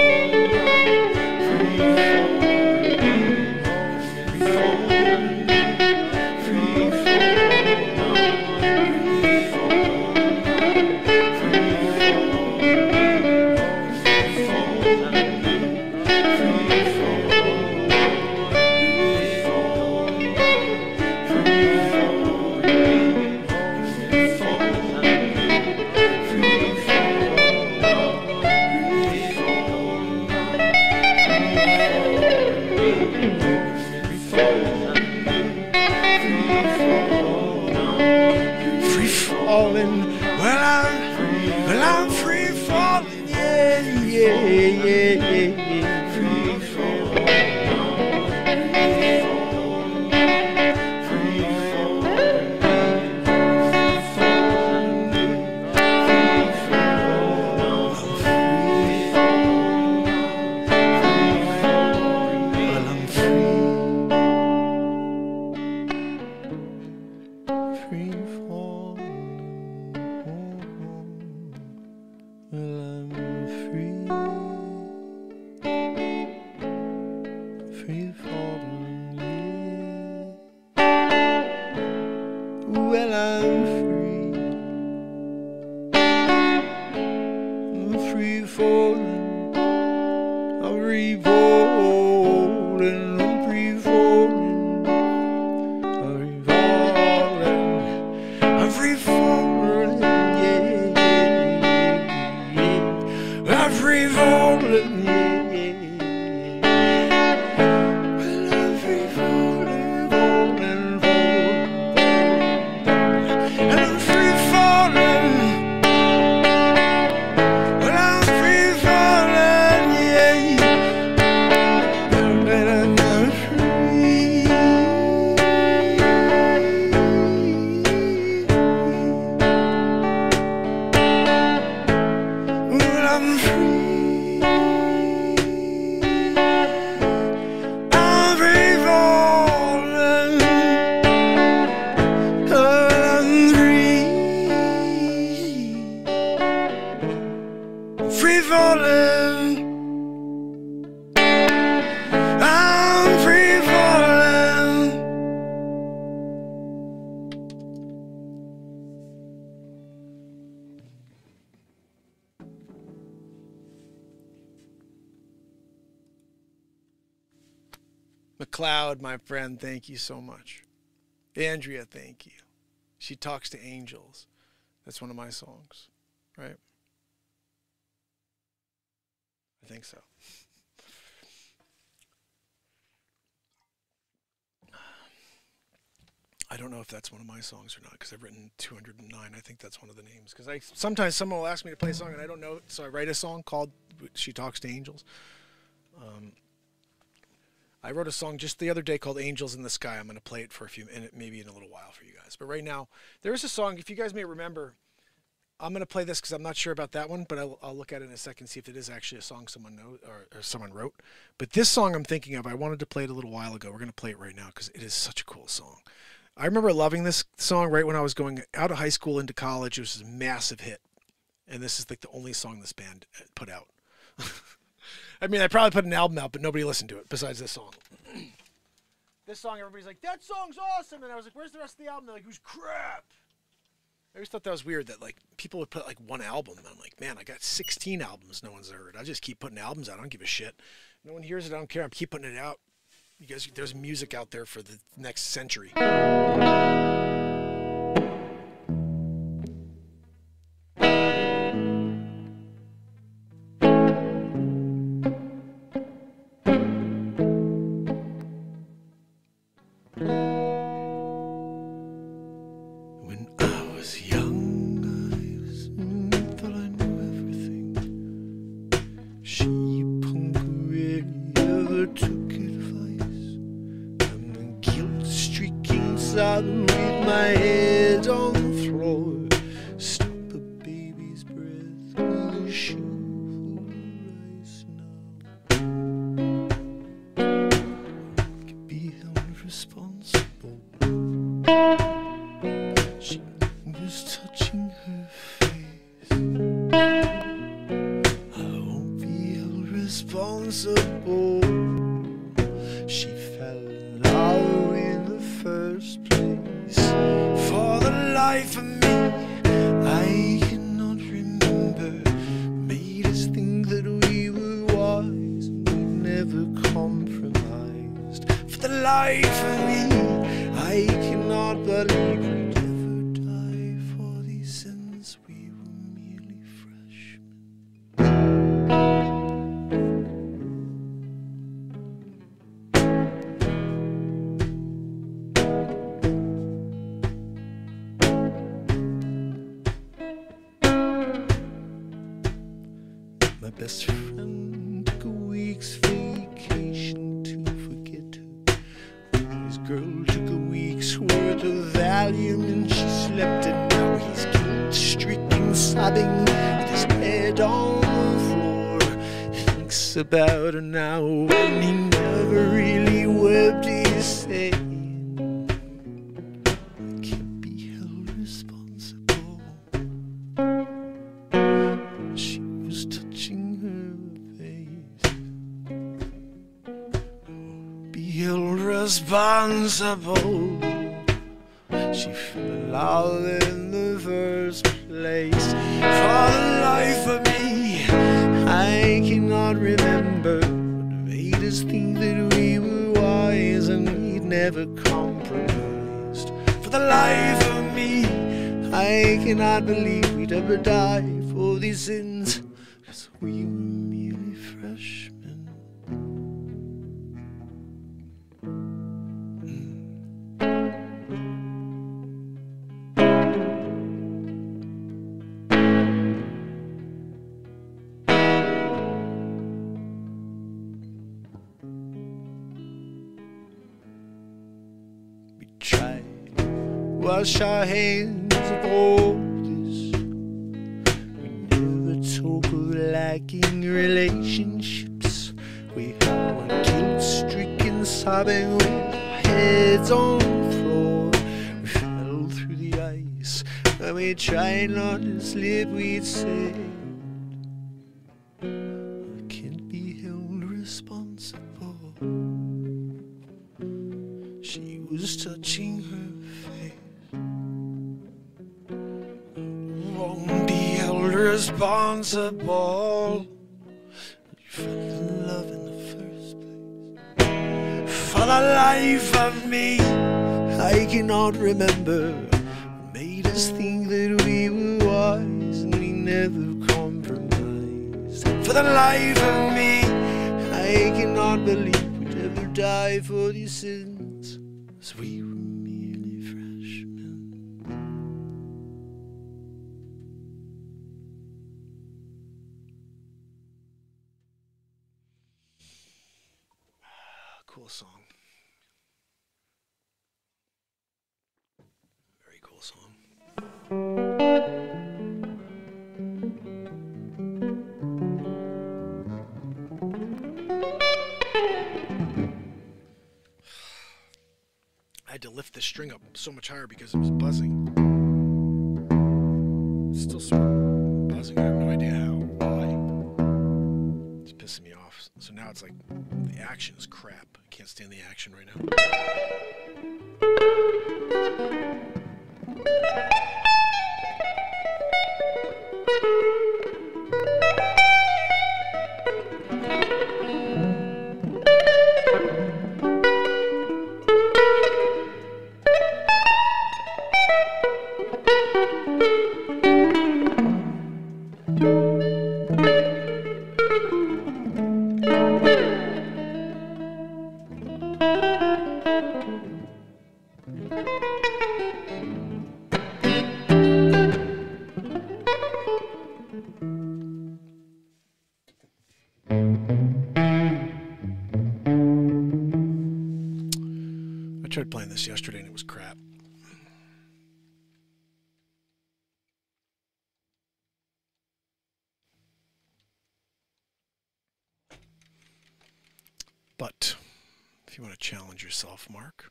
falling. Well, I'm, well, I'm free falling, yeah, yeah, yeah, yeah, yeah. Free falling, free falling, free falling, falling, yeah, yeah, yeah. I'm free falling, yeah, yeah, yeah. Well, I'm free falling, falling, falling, falling. And I'm free falling. Well, I'm free falling, yeah, yeah. And I'm free. Well, I'm free. I'm free falling. Well, I'm free. Free falling. I'm free falling. McLeod, my friend, thank you so much. Andrea, thank you. She Talks to Angels. That's one of my songs, right? I think so. I don't know if that's one of my songs or not because I've written two hundred nine. I think that's one of the names because I sometimes someone will ask me to play a song and I don't know it, so I write a song called She Talks to Angels. Um, I wrote a song just the other day called Angels in the Sky. I'm going to play it for a few minutes, maybe in a little while for you guys. But right now, there is a song, if you guys may remember, I'm going to play this because I'm not sure about that one, but I'll, I'll look at it in a second, see if it is actually a song someone knows or, or someone wrote. But this song I'm thinking of, I wanted to play it a little while ago. We're going to play it right now because it is such a cool song. I remember loving this song right when I was going out of high school into college. It was a massive hit. And this is like the only song this band put out. I mean, I probably put an album out, but nobody listened to it besides this song. This song, everybody's like, that song's awesome. And I was like, where's the rest of the album? They're like, it was crap. I always thought that was weird that like people would put like one album. And I'm like, man, I got sixteen albums no one's heard. I just keep putting albums out. I don't give a shit. No one hears it. I don't care. I keep putting it out. You guys, there's music out there for the next century. When I was young, I was, mm, thought I knew everything. She punk ever took advice. I'm a guilt streak inside with my head on the floor. Stop a baby's breath with a shoe full of ice now. Could be held responsible. She was touching her face. I won't be held responsible. She fell in love in the first place. For the life of me, I cannot remember. Made us think that we were wise and we never compromised. For the life of me, I cannot believe we'd ever die for these sins. We were merely freshmen. My best friend took a week's vacation to forget her. His girl took a week's worth of Valium and she slept it. Now he's guilt-stricken, sobbing with his head on the floor. Thinks about her now when he never really wept. He's saying, I can't be held responsible. She was touching her face. Be held responsible. She fell in love in the first place. For the life of me, I cannot remember what made us think that we were wise and we'd never compromised. For the life of me, I cannot believe we'd ever die for these sins, 'cause we were merely freshmen. We tried to wash our hands of all this. We never talk of lacking relationships. We were guilt-stricken, sobbing with our heads on the floor. We fell through the ice. When we tried not to slip, we'd said, I can't be held responsible. She was touching her face. Won't be held responsible. You fell in love in the first place. For the life of me, I cannot remember what made us think that we were wise and we never compromised. For the life of me, I cannot believe we'd ever die for these sins, 'cause we were merely freshmen. Cool song. Very cool song. I had to lift this string up so much higher because it was buzzing. It's still sort of buzzing. I have no idea how, why. It's pissing me off. So now it's like the action is crap. I can't stand the action right now. I tried playing this yesterday and it was crap. But if you want to challenge yourself, Mark,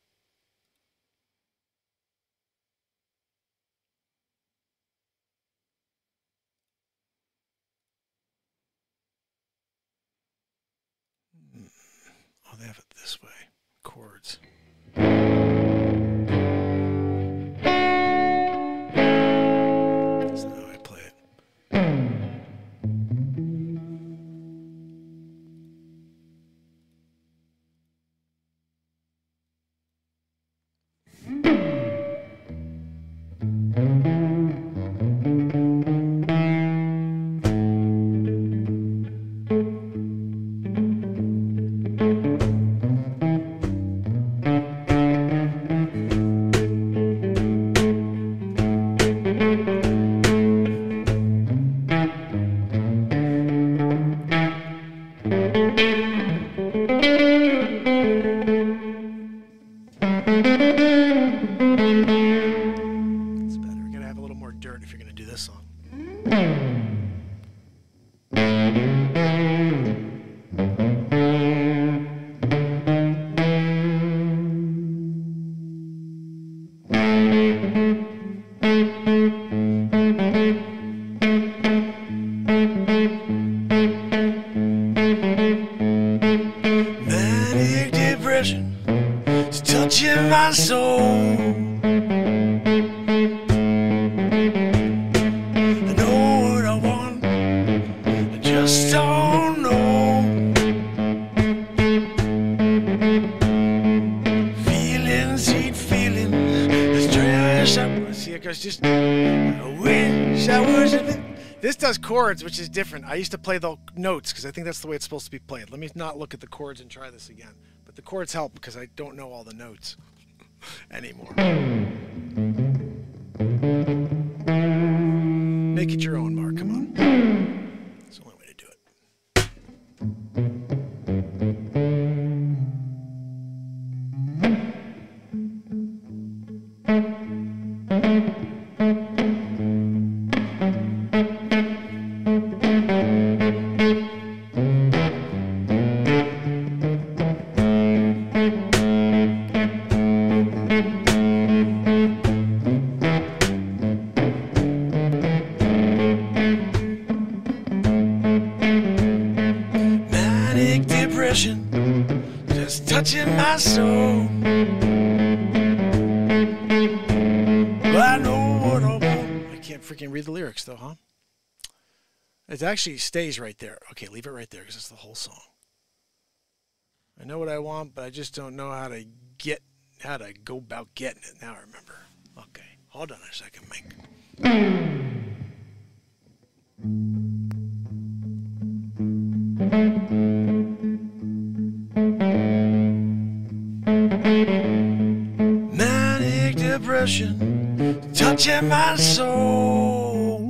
oh, they have it this way. Chords. That's not how I play it. It's better. You gotta have a little more dirt if you're gonna do this song. Manic depression is touching my soul. I know what I want, I just don't know. Feelings, sweet feelings, it's trash. I see it goes just. I wish I was a bit. This does chords, which is different. I used to play the notes because I think that's the way it's supposed to be played. Let me not look at the chords and try this again. But the chords help because I don't know all the notes anymore. Make it your own, Mark. Come on. It's the only way to do it. Just touching my soul. I know what I want. I can't freaking read the lyrics though, huh? It actually stays right there. Okay, leave it right there because it's the whole song. I know what I want, but I just don't know how to get how to go about getting it. Now I remember. Okay, hold on a second, Mike. Manic depression touching my soul.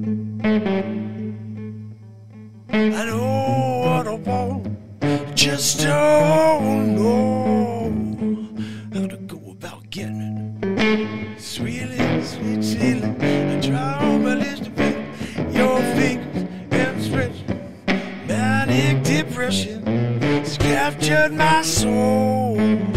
I know what I want, just don't know how to go about getting it. Sweetly, sweet feeling, I try on my list to pick your fingers and stretch. Manic depression has captured my soul.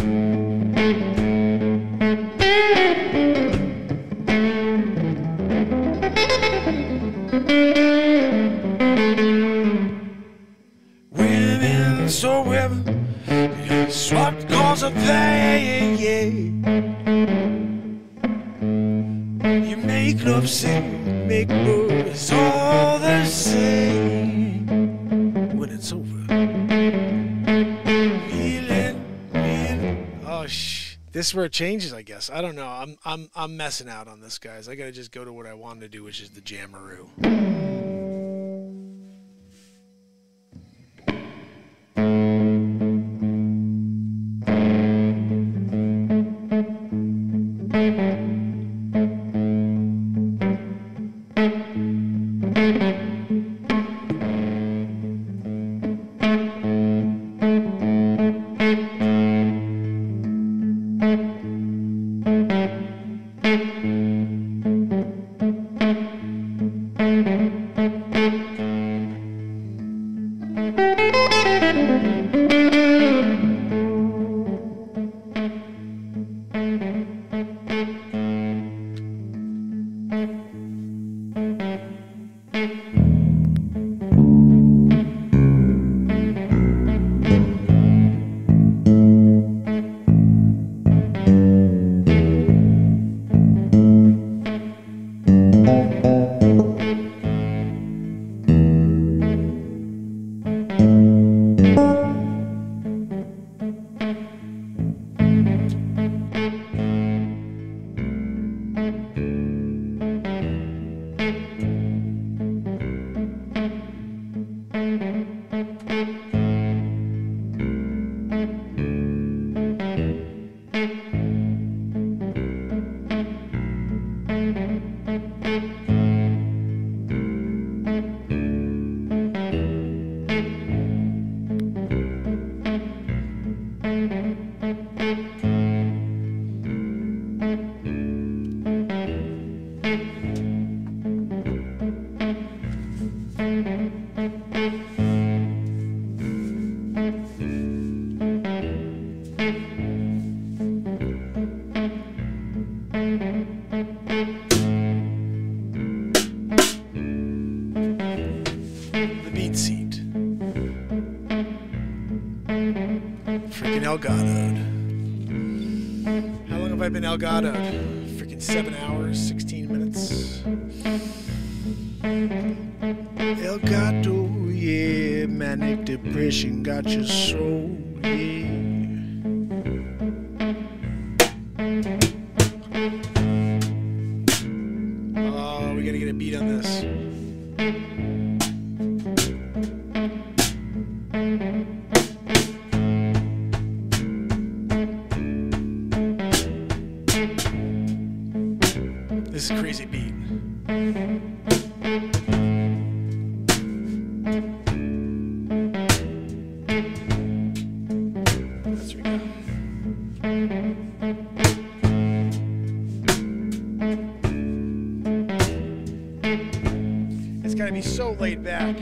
Women, so women, swapped cause of pain, yeah. You make love sing, make love, it's all the same when it's over. Feeling, feeling. Oh, shh. This is where it changes, I guess. I don't know. I'm, I'm, I'm messing out on this, guys. I gotta just go to what I wanted to do, which is the Jamaroo. Elgato. How long have I been Elgato? Freaking seven hours, sixteen minutes. Elgato, yeah. Manic depression got your soul, yeah. Oh, we gotta get a beat on this. This is a crazy beat. That's what we go. It's gotta be so laid back.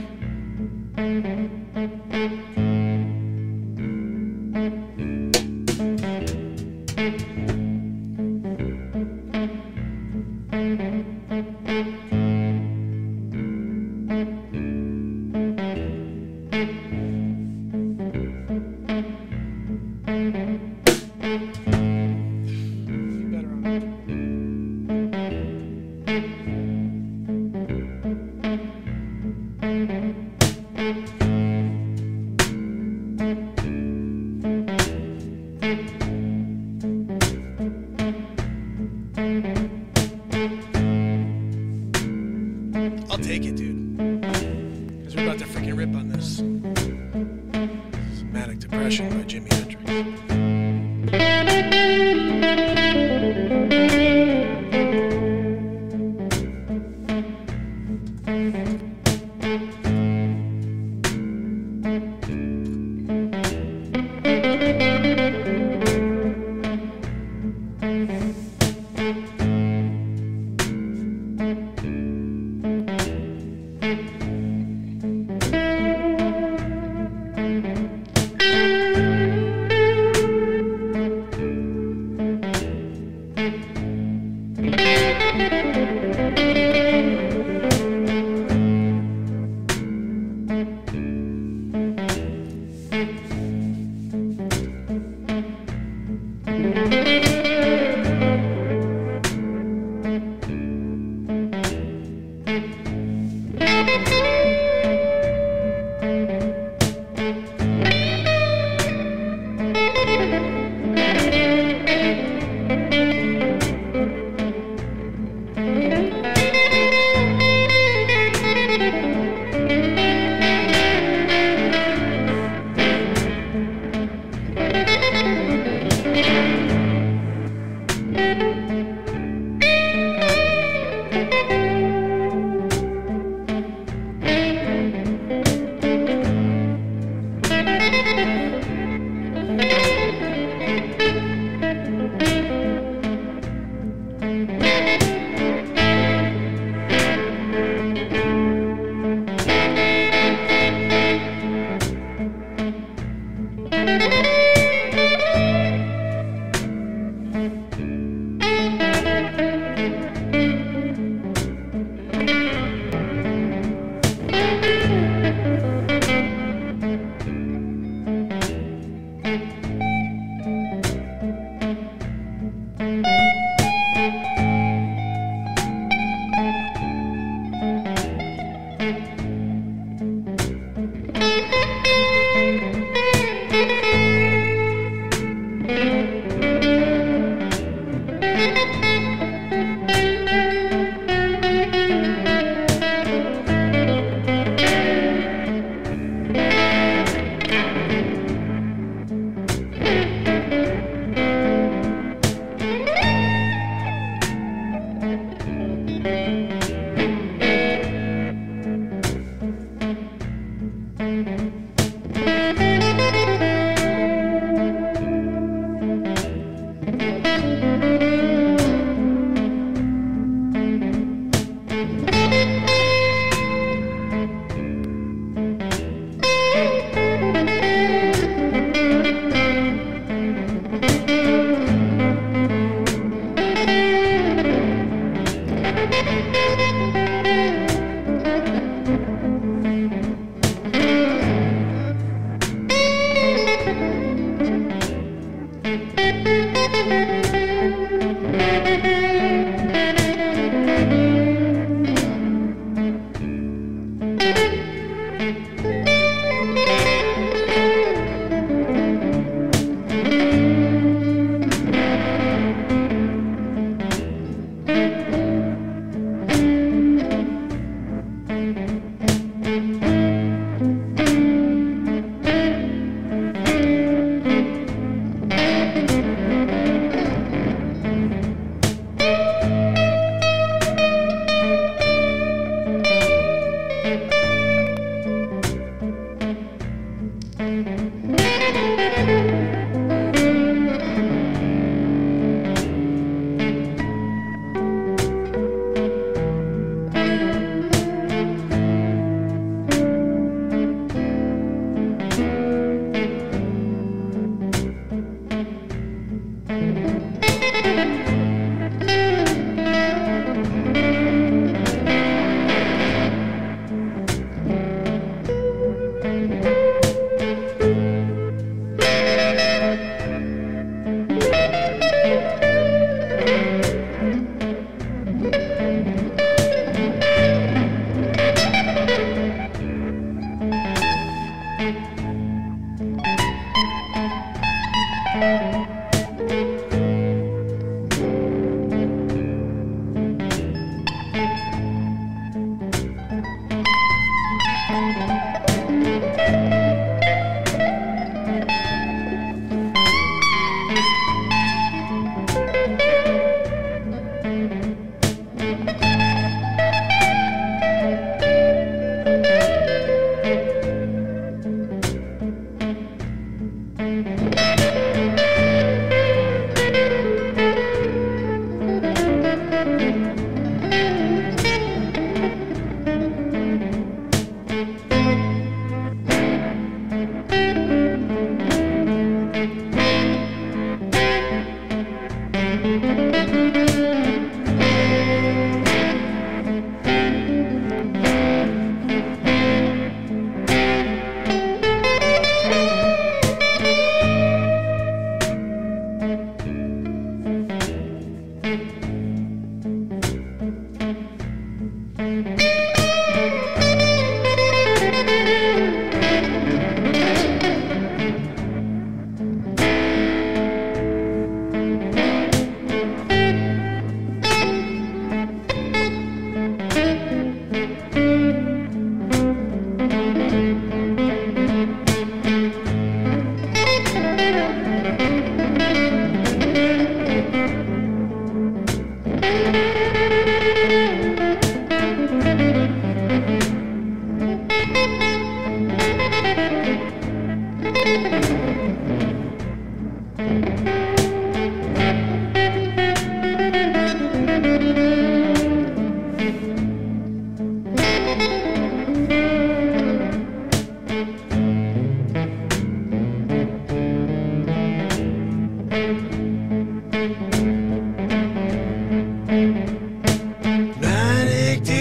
I'll take it, dude. Because we're about to freaking rip on this. This is Manic Depression by Jimi Hendrix.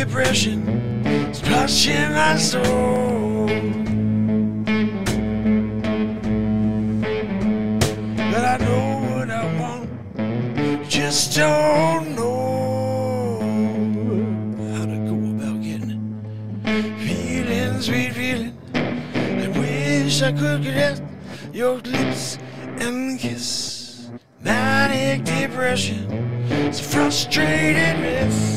depression is touching my soul. But I know what I want, just don't know how to go about getting it. Feeling, sweet feeling, I wish I could get your lips and kiss. Manic depression, it's a frustrated mess.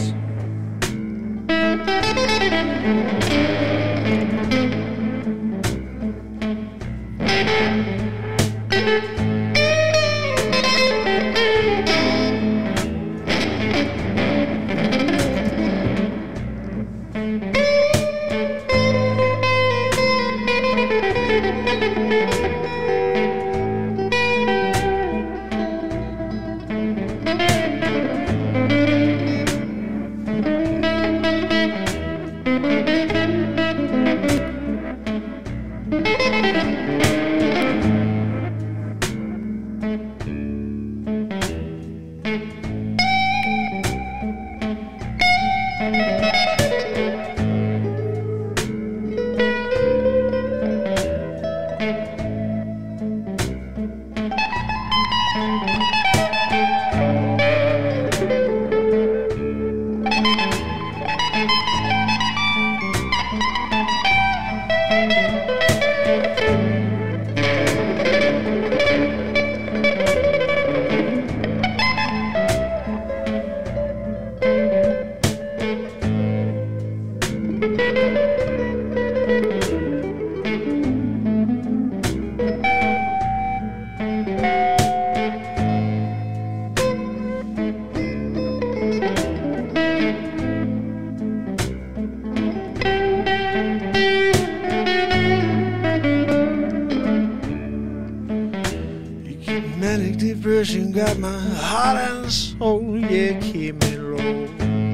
Manic depression got my heart and soul, yeah, keep me low.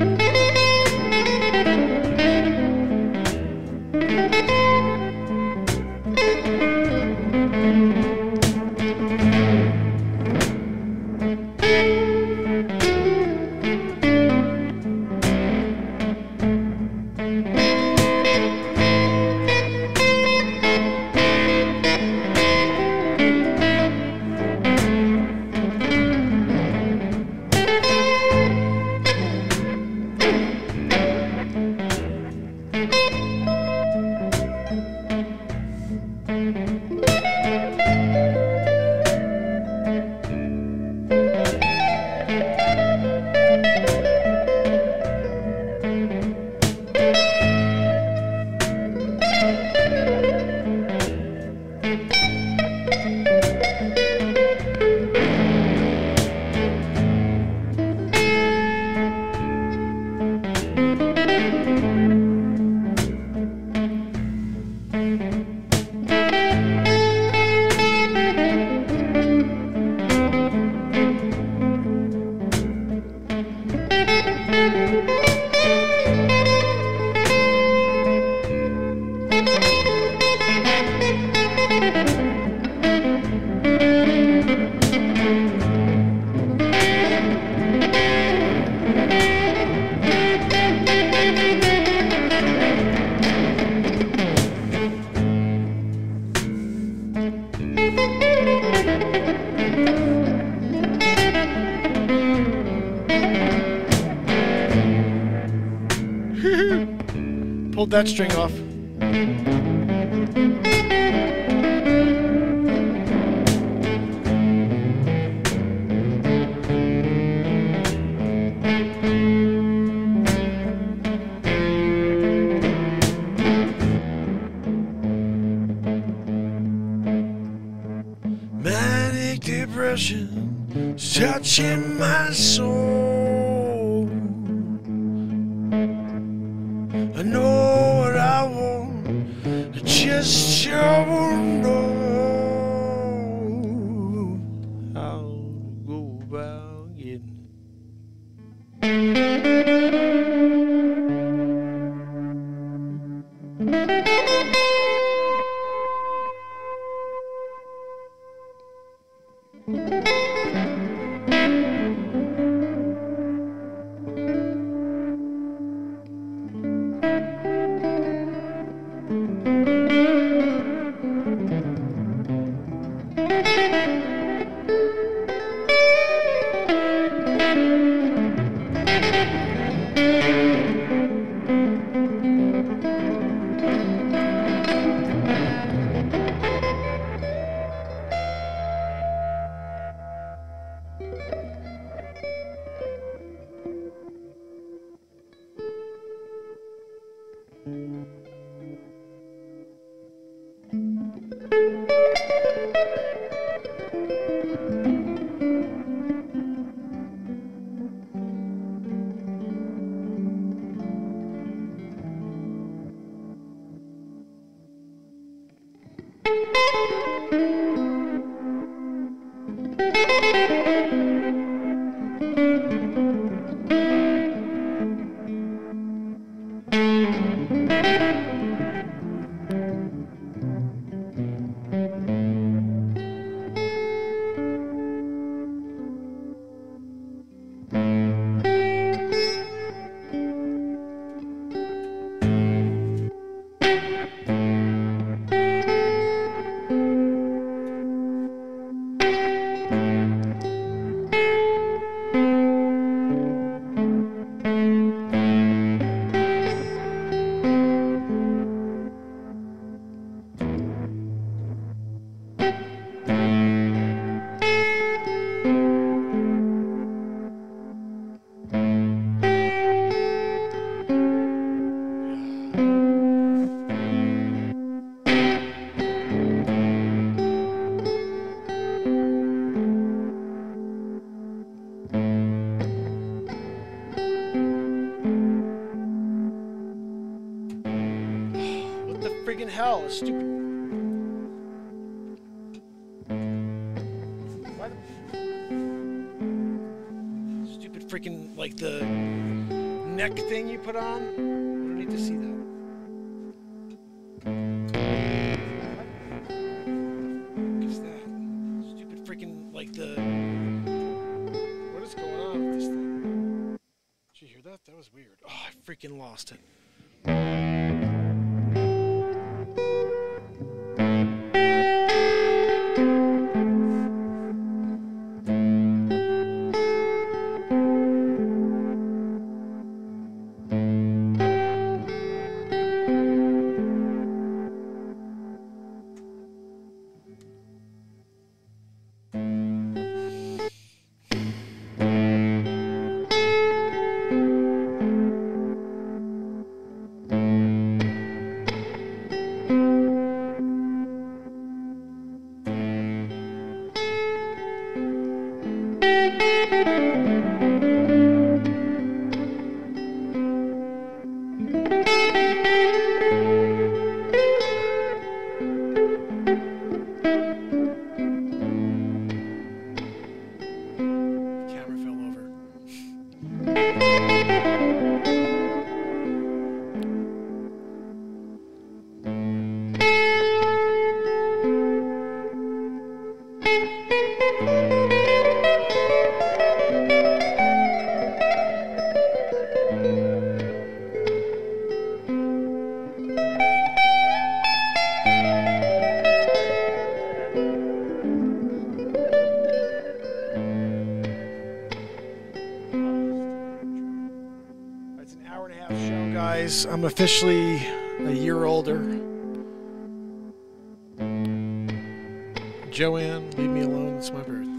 Pulled that string off. Manic depression touching my soul. I know what I want, I just don't know how to go about getting it. Friggin' hell, stupid. What? Stupid freaking, like the neck thing you put on. I don't need to see that. What is that? Stupid freaking, like the. What is going on with this thing? Did you hear that? That was weird. Oh, I freaking lost it. I'm officially a year older. Joanne, leave me alone. It's my birthday.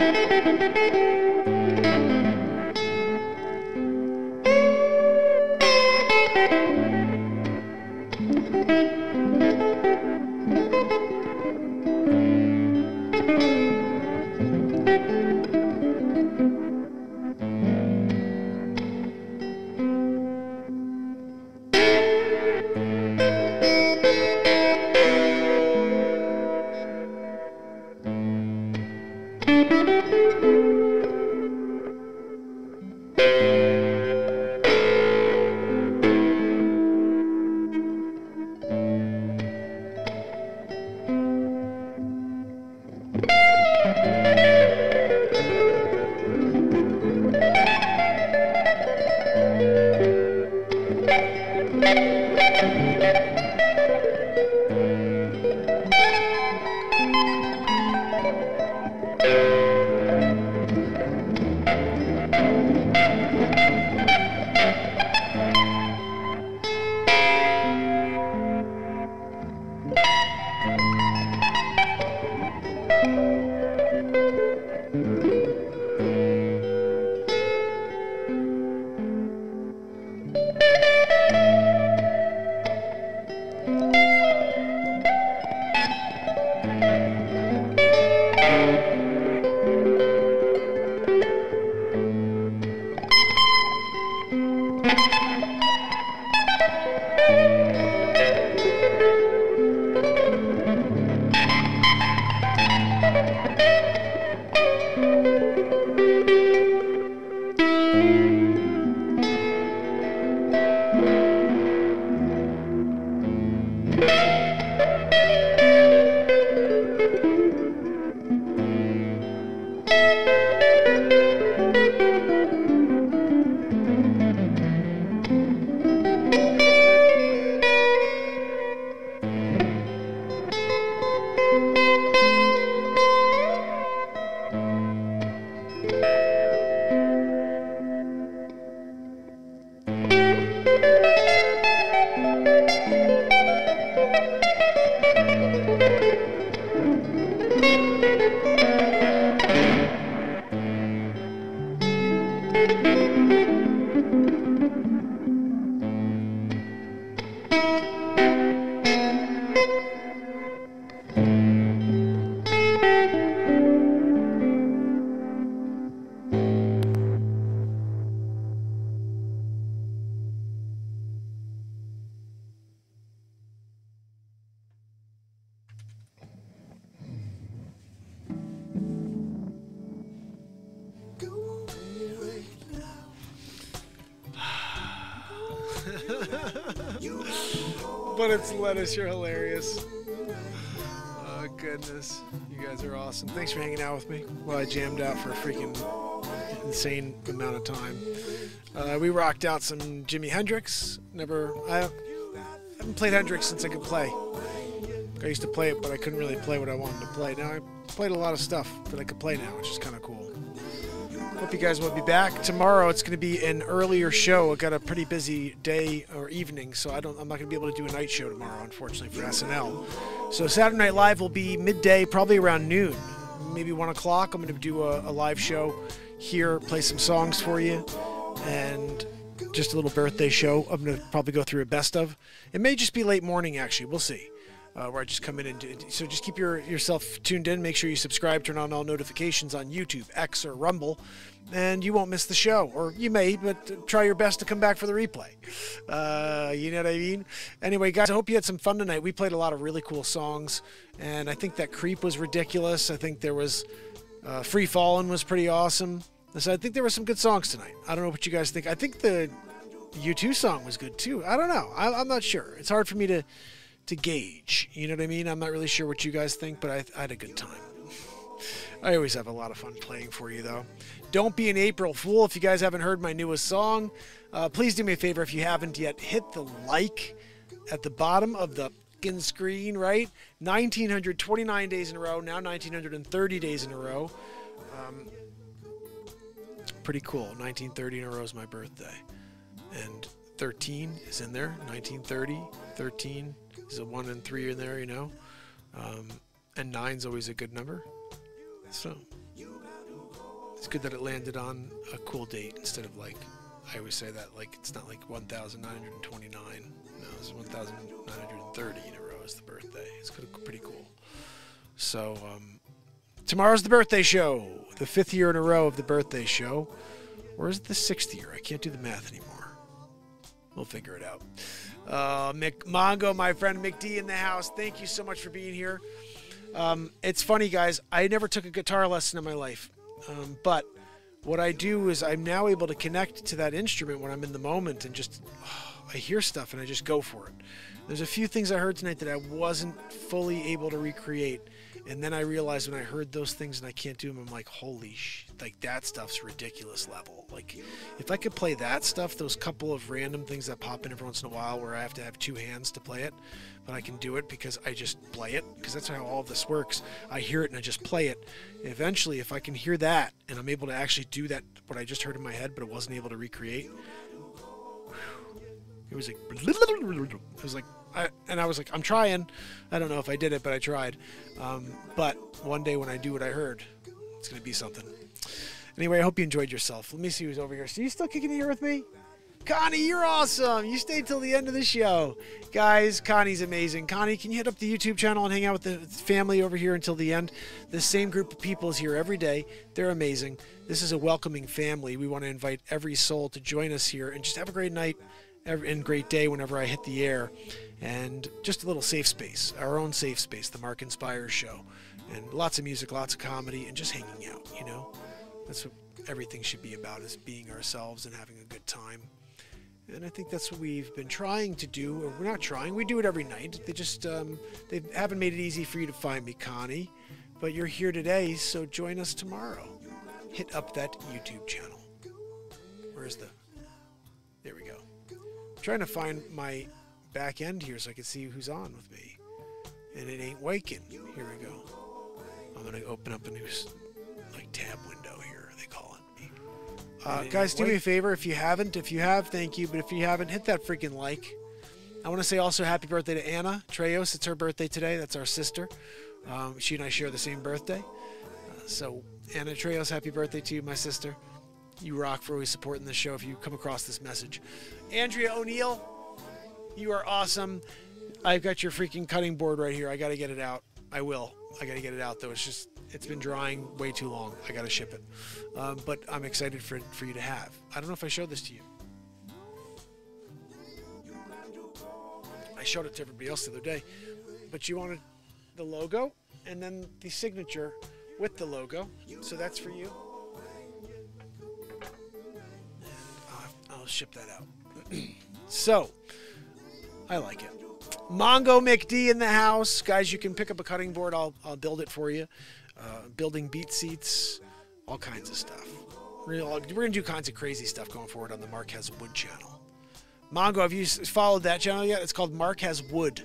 But it's lettuce, you're hilarious. Oh, goodness. You guys are awesome. Thanks for hanging out with me while I jammed out for a freaking insane amount of time. Uh, we rocked out some Jimi Hendrix. Never, I haven't played Hendrix since I could play. I used to play it, but I couldn't really play what I wanted to play. Now I played a lot of stuff that I could play now, which is kind of cool. Hope you guys will be back tomorrow. It's going to be an earlier show. I got a pretty busy day or evening, so I don't. I'm not going to be able to do a night show tomorrow, unfortunately, for S N L. So Saturday Night Live will be midday, probably around noon, maybe one o'clock. I'm going to do a, a live show here, play some songs for you, and just a little birthday show. I'm going to probably go through a best of. It may just be late morning, actually. We'll see. Uh, where I just come in and do. So just keep your yourself tuned in. Make sure you subscribe, turn on all notifications on YouTube, X, or Rumble, and you won't miss the show. Or you may, but try your best to come back for the replay. Uh, you know what I mean? Anyway, guys, I hope you had some fun tonight. We played a lot of really cool songs, and I think that Creep was ridiculous. I think there was uh, Free Fallin' was pretty awesome. So I think there were some good songs tonight. I don't know what you guys think. I think the U two song was good too. I don't know. I, I'm not sure. It's hard for me to to gauge, you know what I mean? I'm not really sure what you guys think, but I, I had a good time. I always have a lot of fun playing for you, though. Don't be an April Fool. If you guys haven't heard my newest song, uh, please do me a favor. If you haven't yet, hit the like at the bottom of the fucking screen, right? one thousand nine hundred twenty-nine days in a row, now one thousand nine hundred thirty days in a row. Um, pretty cool. nineteen thirty in a row is my birthday. And thirteen is in there. nineteen thirty, thirteen. There's a one and three in there, you know. Um, and nine's always a good number. So, It's good that it landed on a cool date instead of like, I always say that, like, it's not like one thousand nine hundred twenty-nine. No, it's one thousand nine hundred thirty in a row is the birthday. It's pretty cool. So, um, tomorrow's the birthday show. The fifth year in a row of the birthday show. Or is it the sixth year? I can't do the math anymore. We'll figure it out. Uh, Mick Mongo, my friend Mick D in the house. Thank you so much for being here. Um, it's funny, guys. I never took a guitar lesson in my life. Um, but what I do is I'm now able to connect to that instrument when I'm in the moment and just, oh, I hear stuff and I just go for it. There's a few things I heard tonight that I wasn't fully able to recreate. And then I realized when I heard those things and I can't do them, I'm like, holy sh, like that stuff's ridiculous level. Like if I could play that stuff, those couple of random things that pop in every once in a while where I have to have two hands to play it, but I can do it because I just play it, because that's how all of this works. I hear it and I just play it. And eventually, if I can hear that and I'm able to actually do that, what I just heard in my head, but I wasn't able to recreate, it was like, it was like, I, and I was like, I'm trying. I don't know if I did it, but I tried. Um, but one day when I do what I heard, it's going to be something. Anyway, I hope you enjoyed yourself. Let me see who's over here. So you still kicking it here with me? Connie, you're awesome. You stayed till the end of the show. Guys, Connie's amazing. Connie, can you hit up the YouTube channel and hang out with the family over here until the end? The same group of people is here every day. They're amazing. This is a welcoming family. We want to invite every soul to join us here and just have a great night and great day whenever I hit the air. And just a little safe space, our own safe space, the Mark Inspires Show. And lots of music, lots of comedy, and just hanging out, you know? That's what everything should be about, is being ourselves and having a good time. And I think that's what we've been trying to do. Or we're not trying, we do it every night. They just, um, they haven't made it easy for you to find me, Connie. But you're here today, so join us tomorrow. Hit up that YouTube channel. Where's the... There we go. I'm trying to find my back end here so I can see who's on with me. And it ain't waking. Here we go. I'm going to open up a new like tab window here, they call it. Uh, guys, do me a favor. If you haven't, if you have, thank you. But if you haven't, hit that freaking like. I want to say also happy birthday to Anna Trejos. It's her birthday today. That's our sister. Um, she and I share the same birthday. Uh, so, Anna Trejos, happy birthday to you, my sister. You rock for always supporting the show if you come across this message. Andrea O'Neill, you are awesome. I've got your freaking cutting board right here. I got to get it out. I will. I got to get it out, though. It's just, it's been drying way too long. I got to ship it. Um, but I'm excited for, for you to have. I don't know if I showed this to you. I showed it to everybody else the other day. But you wanted the logo and then the signature with the logo. So that's for you. I'll, I'll ship that out. So, I like it. Mongo McD in the house. Guys, you can pick up a cutting board. I'll, I'll build it for you. Uh, building beat seats. All kinds of stuff. We're going to do kinds of crazy stuff going forward on the Mark Has Wood channel. Mongo, have you followed that channel yet? It's called Mark Has Wood.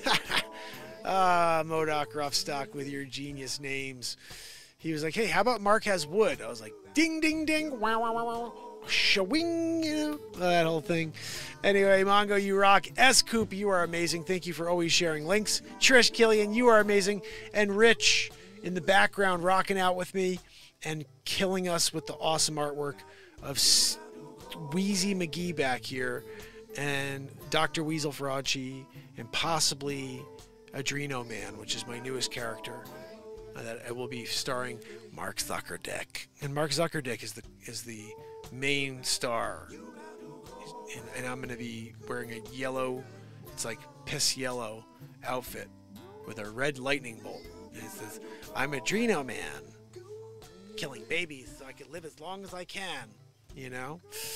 Ah, Modoc Roughstock with your genius names. He was like, hey, how about Mark Has Wood? I was like, ding, ding, ding. Wow, wow, wow, wow. Shawing, you know, that whole thing. Anyway, Mongo, you rock. S. Coop, you are amazing. Thank you for always sharing links. Trish Killian, you are amazing. And Rich in the background rocking out with me and killing us with the awesome artwork of Wheezy McGee back here and Doctor Weasel Farachi and possibly Adreno Man, which is my newest character uh, that I will be starring Mark Zuckerdick. And Mark Zuckerdick is the is the main star, and, and I'm going to be wearing a yellow, it's like piss yellow outfit with a red lightning bolt. And it says, I'm Adreno Man, killing babies so I can live as long as I can, you know?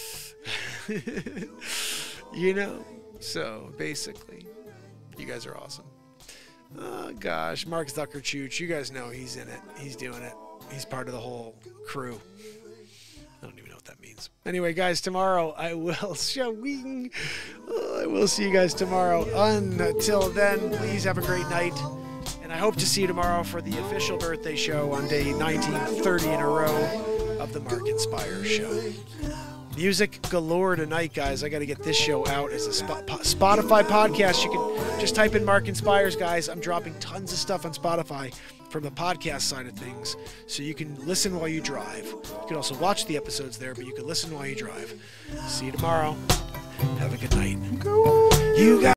You know? So, basically, you guys are awesome. Oh, gosh, Mark Zuckerchooch, you guys know he's in it. He's doing it. He's part of the whole crew. I don't even know what that means. Anyway, guys, tomorrow I will showing. Oh, I will see you guys tomorrow. Until then, please have a great night. And I hope to see you tomorrow for the official birthday show on day nineteen thirty in a row of the Mark Inspires Show. Music galore tonight, guys. I got to get this show out as a Sp- Spotify podcast. You can just type in Mark Inspires, guys. I'm dropping tons of stuff on Spotify from the podcast side of things, so you can listen while you drive. You can also watch the episodes there, but you can listen while you drive. See you tomorrow. Have a good night. You got